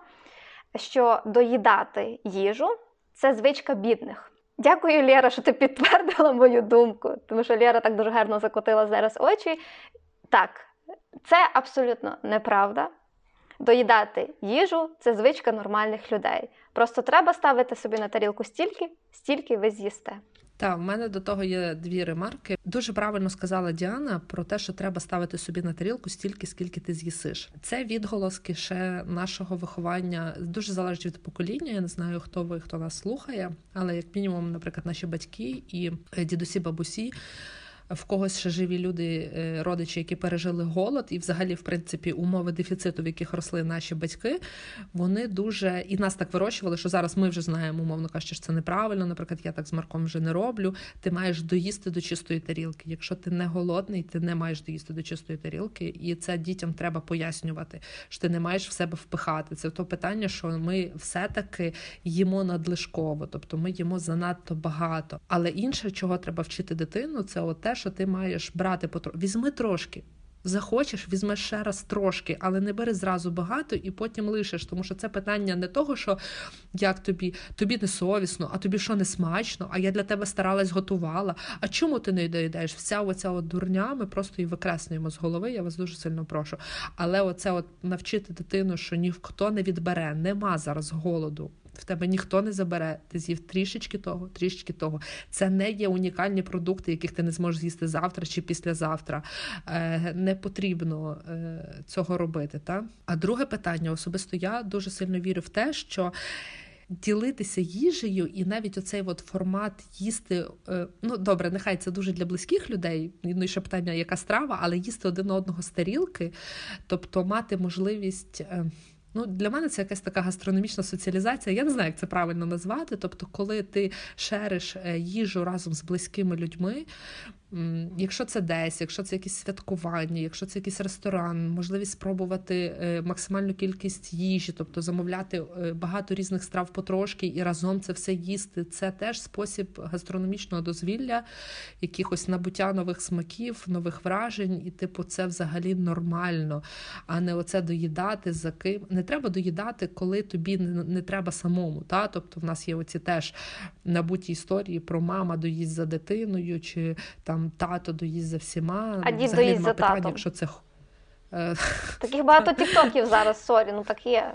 [SPEAKER 2] що доїдати їжу – це звичка бідних. Дякую, Лєра, що ти підтвердила мою думку, тому що Лєра так дуже гарно закотила зараз очі. Так, це абсолютно неправда. Доїдати їжу – це звичка нормальних людей. Просто треба ставити собі на тарілку стільки, стільки ви з'їсте.
[SPEAKER 1] Так, в мене до того є дві ремарки. Дуже правильно сказала Діана про те, що треба ставити собі на тарілку стільки, скільки ти з'їсиш. Це відголоски ще нашого виховання. Дуже залежить від покоління. Я не знаю, хто ви, хто нас слухає, але як мінімум, наприклад, наші батьки і дідусі, бабусі, в когось ще живі люди, родичі, які пережили голод, і взагалі, в принципі, умови дефіциту, в яких росли наші батьки, вони дуже, і нас так вирощували, що зараз ми вже знаємо, умовно кажучи, що це неправильно, наприклад, я так з Марком вже не роблю, ти маєш доїсти до чистої тарілки. Якщо ти не голодний, ти не маєш доїсти до чистої тарілки, і це дітям треба пояснювати, що ти не маєш в себе впихати. Це то питання, що ми все-таки їмо надлишково, тобто ми їмо занадто багато. Але інше, чого треба вчити дитину, це от те, що ти маєш брати потро... Візьми трошки. Захочеш, візьмеш ще раз трошки, але не бери зразу багато і потім лишиш. Тому що це питання не того, що як тобі, тобі не совісно, а тобі що не смачно, а я для тебе старалась, готувала. А чому ти не доїдаєш? Вся оця от дурня, ми просто її викреслюємо з голови, я вас дуже сильно прошу. Але оце от навчити дитину, що ніхто не відбере, нема зараз голоду. В тебе ніхто не забере, ти з'їв трішечки того, трішечки того. Це не є унікальні продукти, яких ти не зможеш з'їсти завтра чи післязавтра. Е, не потрібно е, цього робити. Та? А друге питання, особисто я дуже сильно вірю в те, що ділитися їжею, і навіть оцей от формат їсти, ну добре, нехай це дуже для близьких людей, ну і ще питання, яка страва, але їсти один одного з тарілки, тобто мати можливість... Ну, для мене це якась така гастрономічна соціалізація. Я не знаю, як це правильно назвати. Тобто, коли ти шериш їжу разом з близькими людьми, якщо це десь, якщо це якісь святкування, якщо це якийсь ресторан, можливість спробувати максимальну кількість їжі, тобто замовляти багато різних страв потрошки і разом це все їсти, це теж спосіб гастрономічного дозвілля, якихось набуття нових смаків, нових вражень, і типу це взагалі нормально, а не оце доїдати за ким. Не треба доїдати, коли тобі не, не треба самому, та? Тобто в нас є оці теж набуті історії про мама доїсть за дитиною, чи там тато доїсть за всіма.
[SPEAKER 2] А дід доїсть за
[SPEAKER 1] питання,
[SPEAKER 2] татом.
[SPEAKER 1] Якщо це...
[SPEAKER 2] Таких багато тіктоків зараз, сорі, ну так є.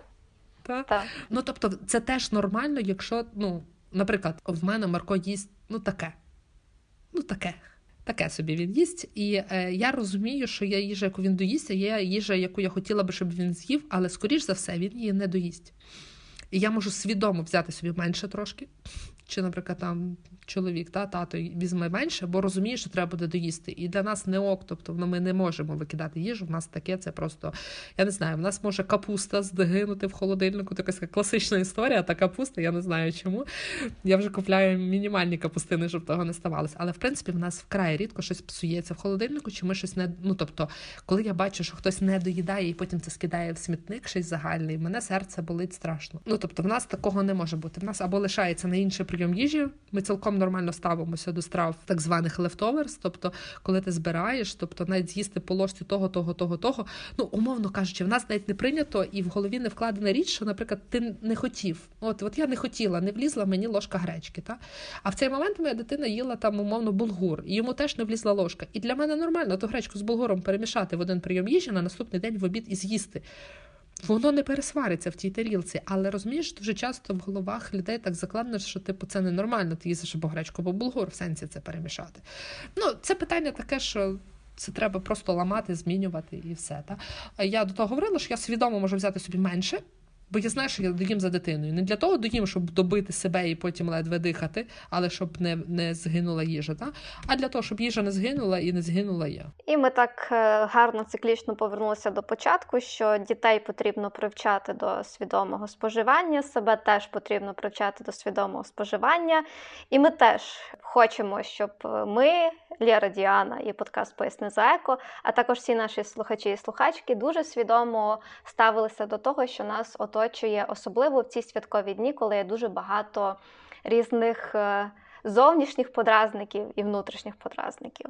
[SPEAKER 1] Та?
[SPEAKER 2] Та.
[SPEAKER 1] Ну, тобто, це теж нормально, якщо, ну, наприклад, в мене Марко їсть, ну, таке. Ну, таке. Таке собі він їсть. І е, я розумію, що є їжа, яку він доїсть, а є їжа, яку я хотіла би, щоб він з'їв, але, скоріш за все, він її не доїсть. І я можу свідомо взяти собі менше трошки, чи, наприклад, там чоловік, та, тато візьме менше, бо розуміє, що треба буде доїсти. І для нас не ок, тобто ми не можемо викидати їжу, в нас таке, це просто, я не знаю, в нас може капуста здгинути в холодильнику, така класична історія, та капуста, я не знаю чому. Я вже купляю мінімальні капустини, щоб того не ставалося. Але, в принципі, в нас вкрай рідко щось псується в холодильнику, чи ми щось не, ну, тобто, коли я бачу, що хтось не доїдає і потім це скидає в смітник, щось загальний, мене серце болить страшно. Ну, тобто, в нас такого не може бути. В нас або лишається на інший прийом їжі, ми цілком нормально ставимося до страв так званих leftovers, тобто, коли ти збираєш, тобто, навіть з'їсти по ложці того, того, того, того, ну, умовно кажучи, в нас навіть не прийнято і в голові не вкладена річ, що, наприклад, ти не хотів. От, от я не хотіла, не влізла мені ложка гречки, та? А в цей момент моя дитина їла там, умовно, булгур, і йому теж не влізла ложка. І для мене нормально ту гречку з булгуром перемішати в один прийом їжі, на наступний день в обід і з'їсти. Воно не пересвариться в тій тарілці, але розумієш, дуже часто в головах людей так закладено, що типу це ненормально, ти їсиш або гречку, або булгур, в сенсі це перемішати. Ну, це питання таке, що це треба просто ламати, змінювати і все. Та? А я до того говорила, що я свідомо можу взяти собі менше, бо я знаю, що я доїм за дитиною. Не для того доїм, щоб добити себе і потім ледве дихати, але щоб не, не згинула їжа, та? А для того, щоб їжа не згинула і не згинула я.
[SPEAKER 2] І ми так гарно циклічно повернулися до початку, що дітей потрібно привчати до свідомого споживання, себе теж потрібно привчати до свідомого споживання. І ми теж хочемо, щоб ми, Лєра, Діана і подкаст «Поясни за еко», а також всі наші слухачі і слухачки дуже свідомо ставилися до того, що нас оточує, особливо в ці святкові дні, коли є дуже багато різних зовнішніх подразників і внутрішніх подразників.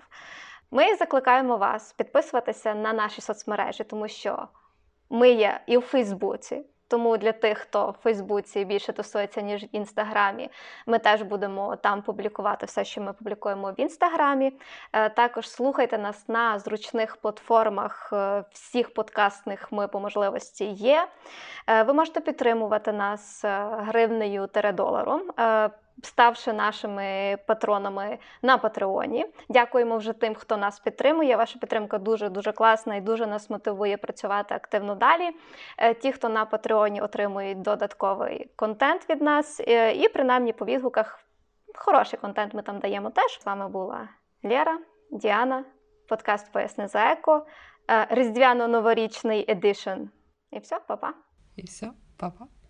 [SPEAKER 2] Ми закликаємо вас підписуватися на наші соцмережі, тому що ми є і в Фейсбуці, тому для тих, хто в Фейсбуці більше тусується, ніж в Інстаграмі, ми теж будемо там публікувати все, що ми публікуємо в Інстаграмі. Також слухайте нас на зручних платформах, всіх подкастних ми по можливості є. Ви можете підтримувати нас гривнею-доларом, ставши нашими патронами на Патреоні. Дякуємо вже тим, хто нас підтримує. Ваша підтримка дуже-дуже класна і дуже нас мотивує працювати активно далі. Ті, хто на Патреоні, отримують додатковий контент від нас. І принаймні по відгуках хороший контент ми там даємо теж. З вами була Лєра, Діана, подкаст «Поясни за еко», різдвяно-новорічний едишн. І все, па-па.
[SPEAKER 1] І все, па-па.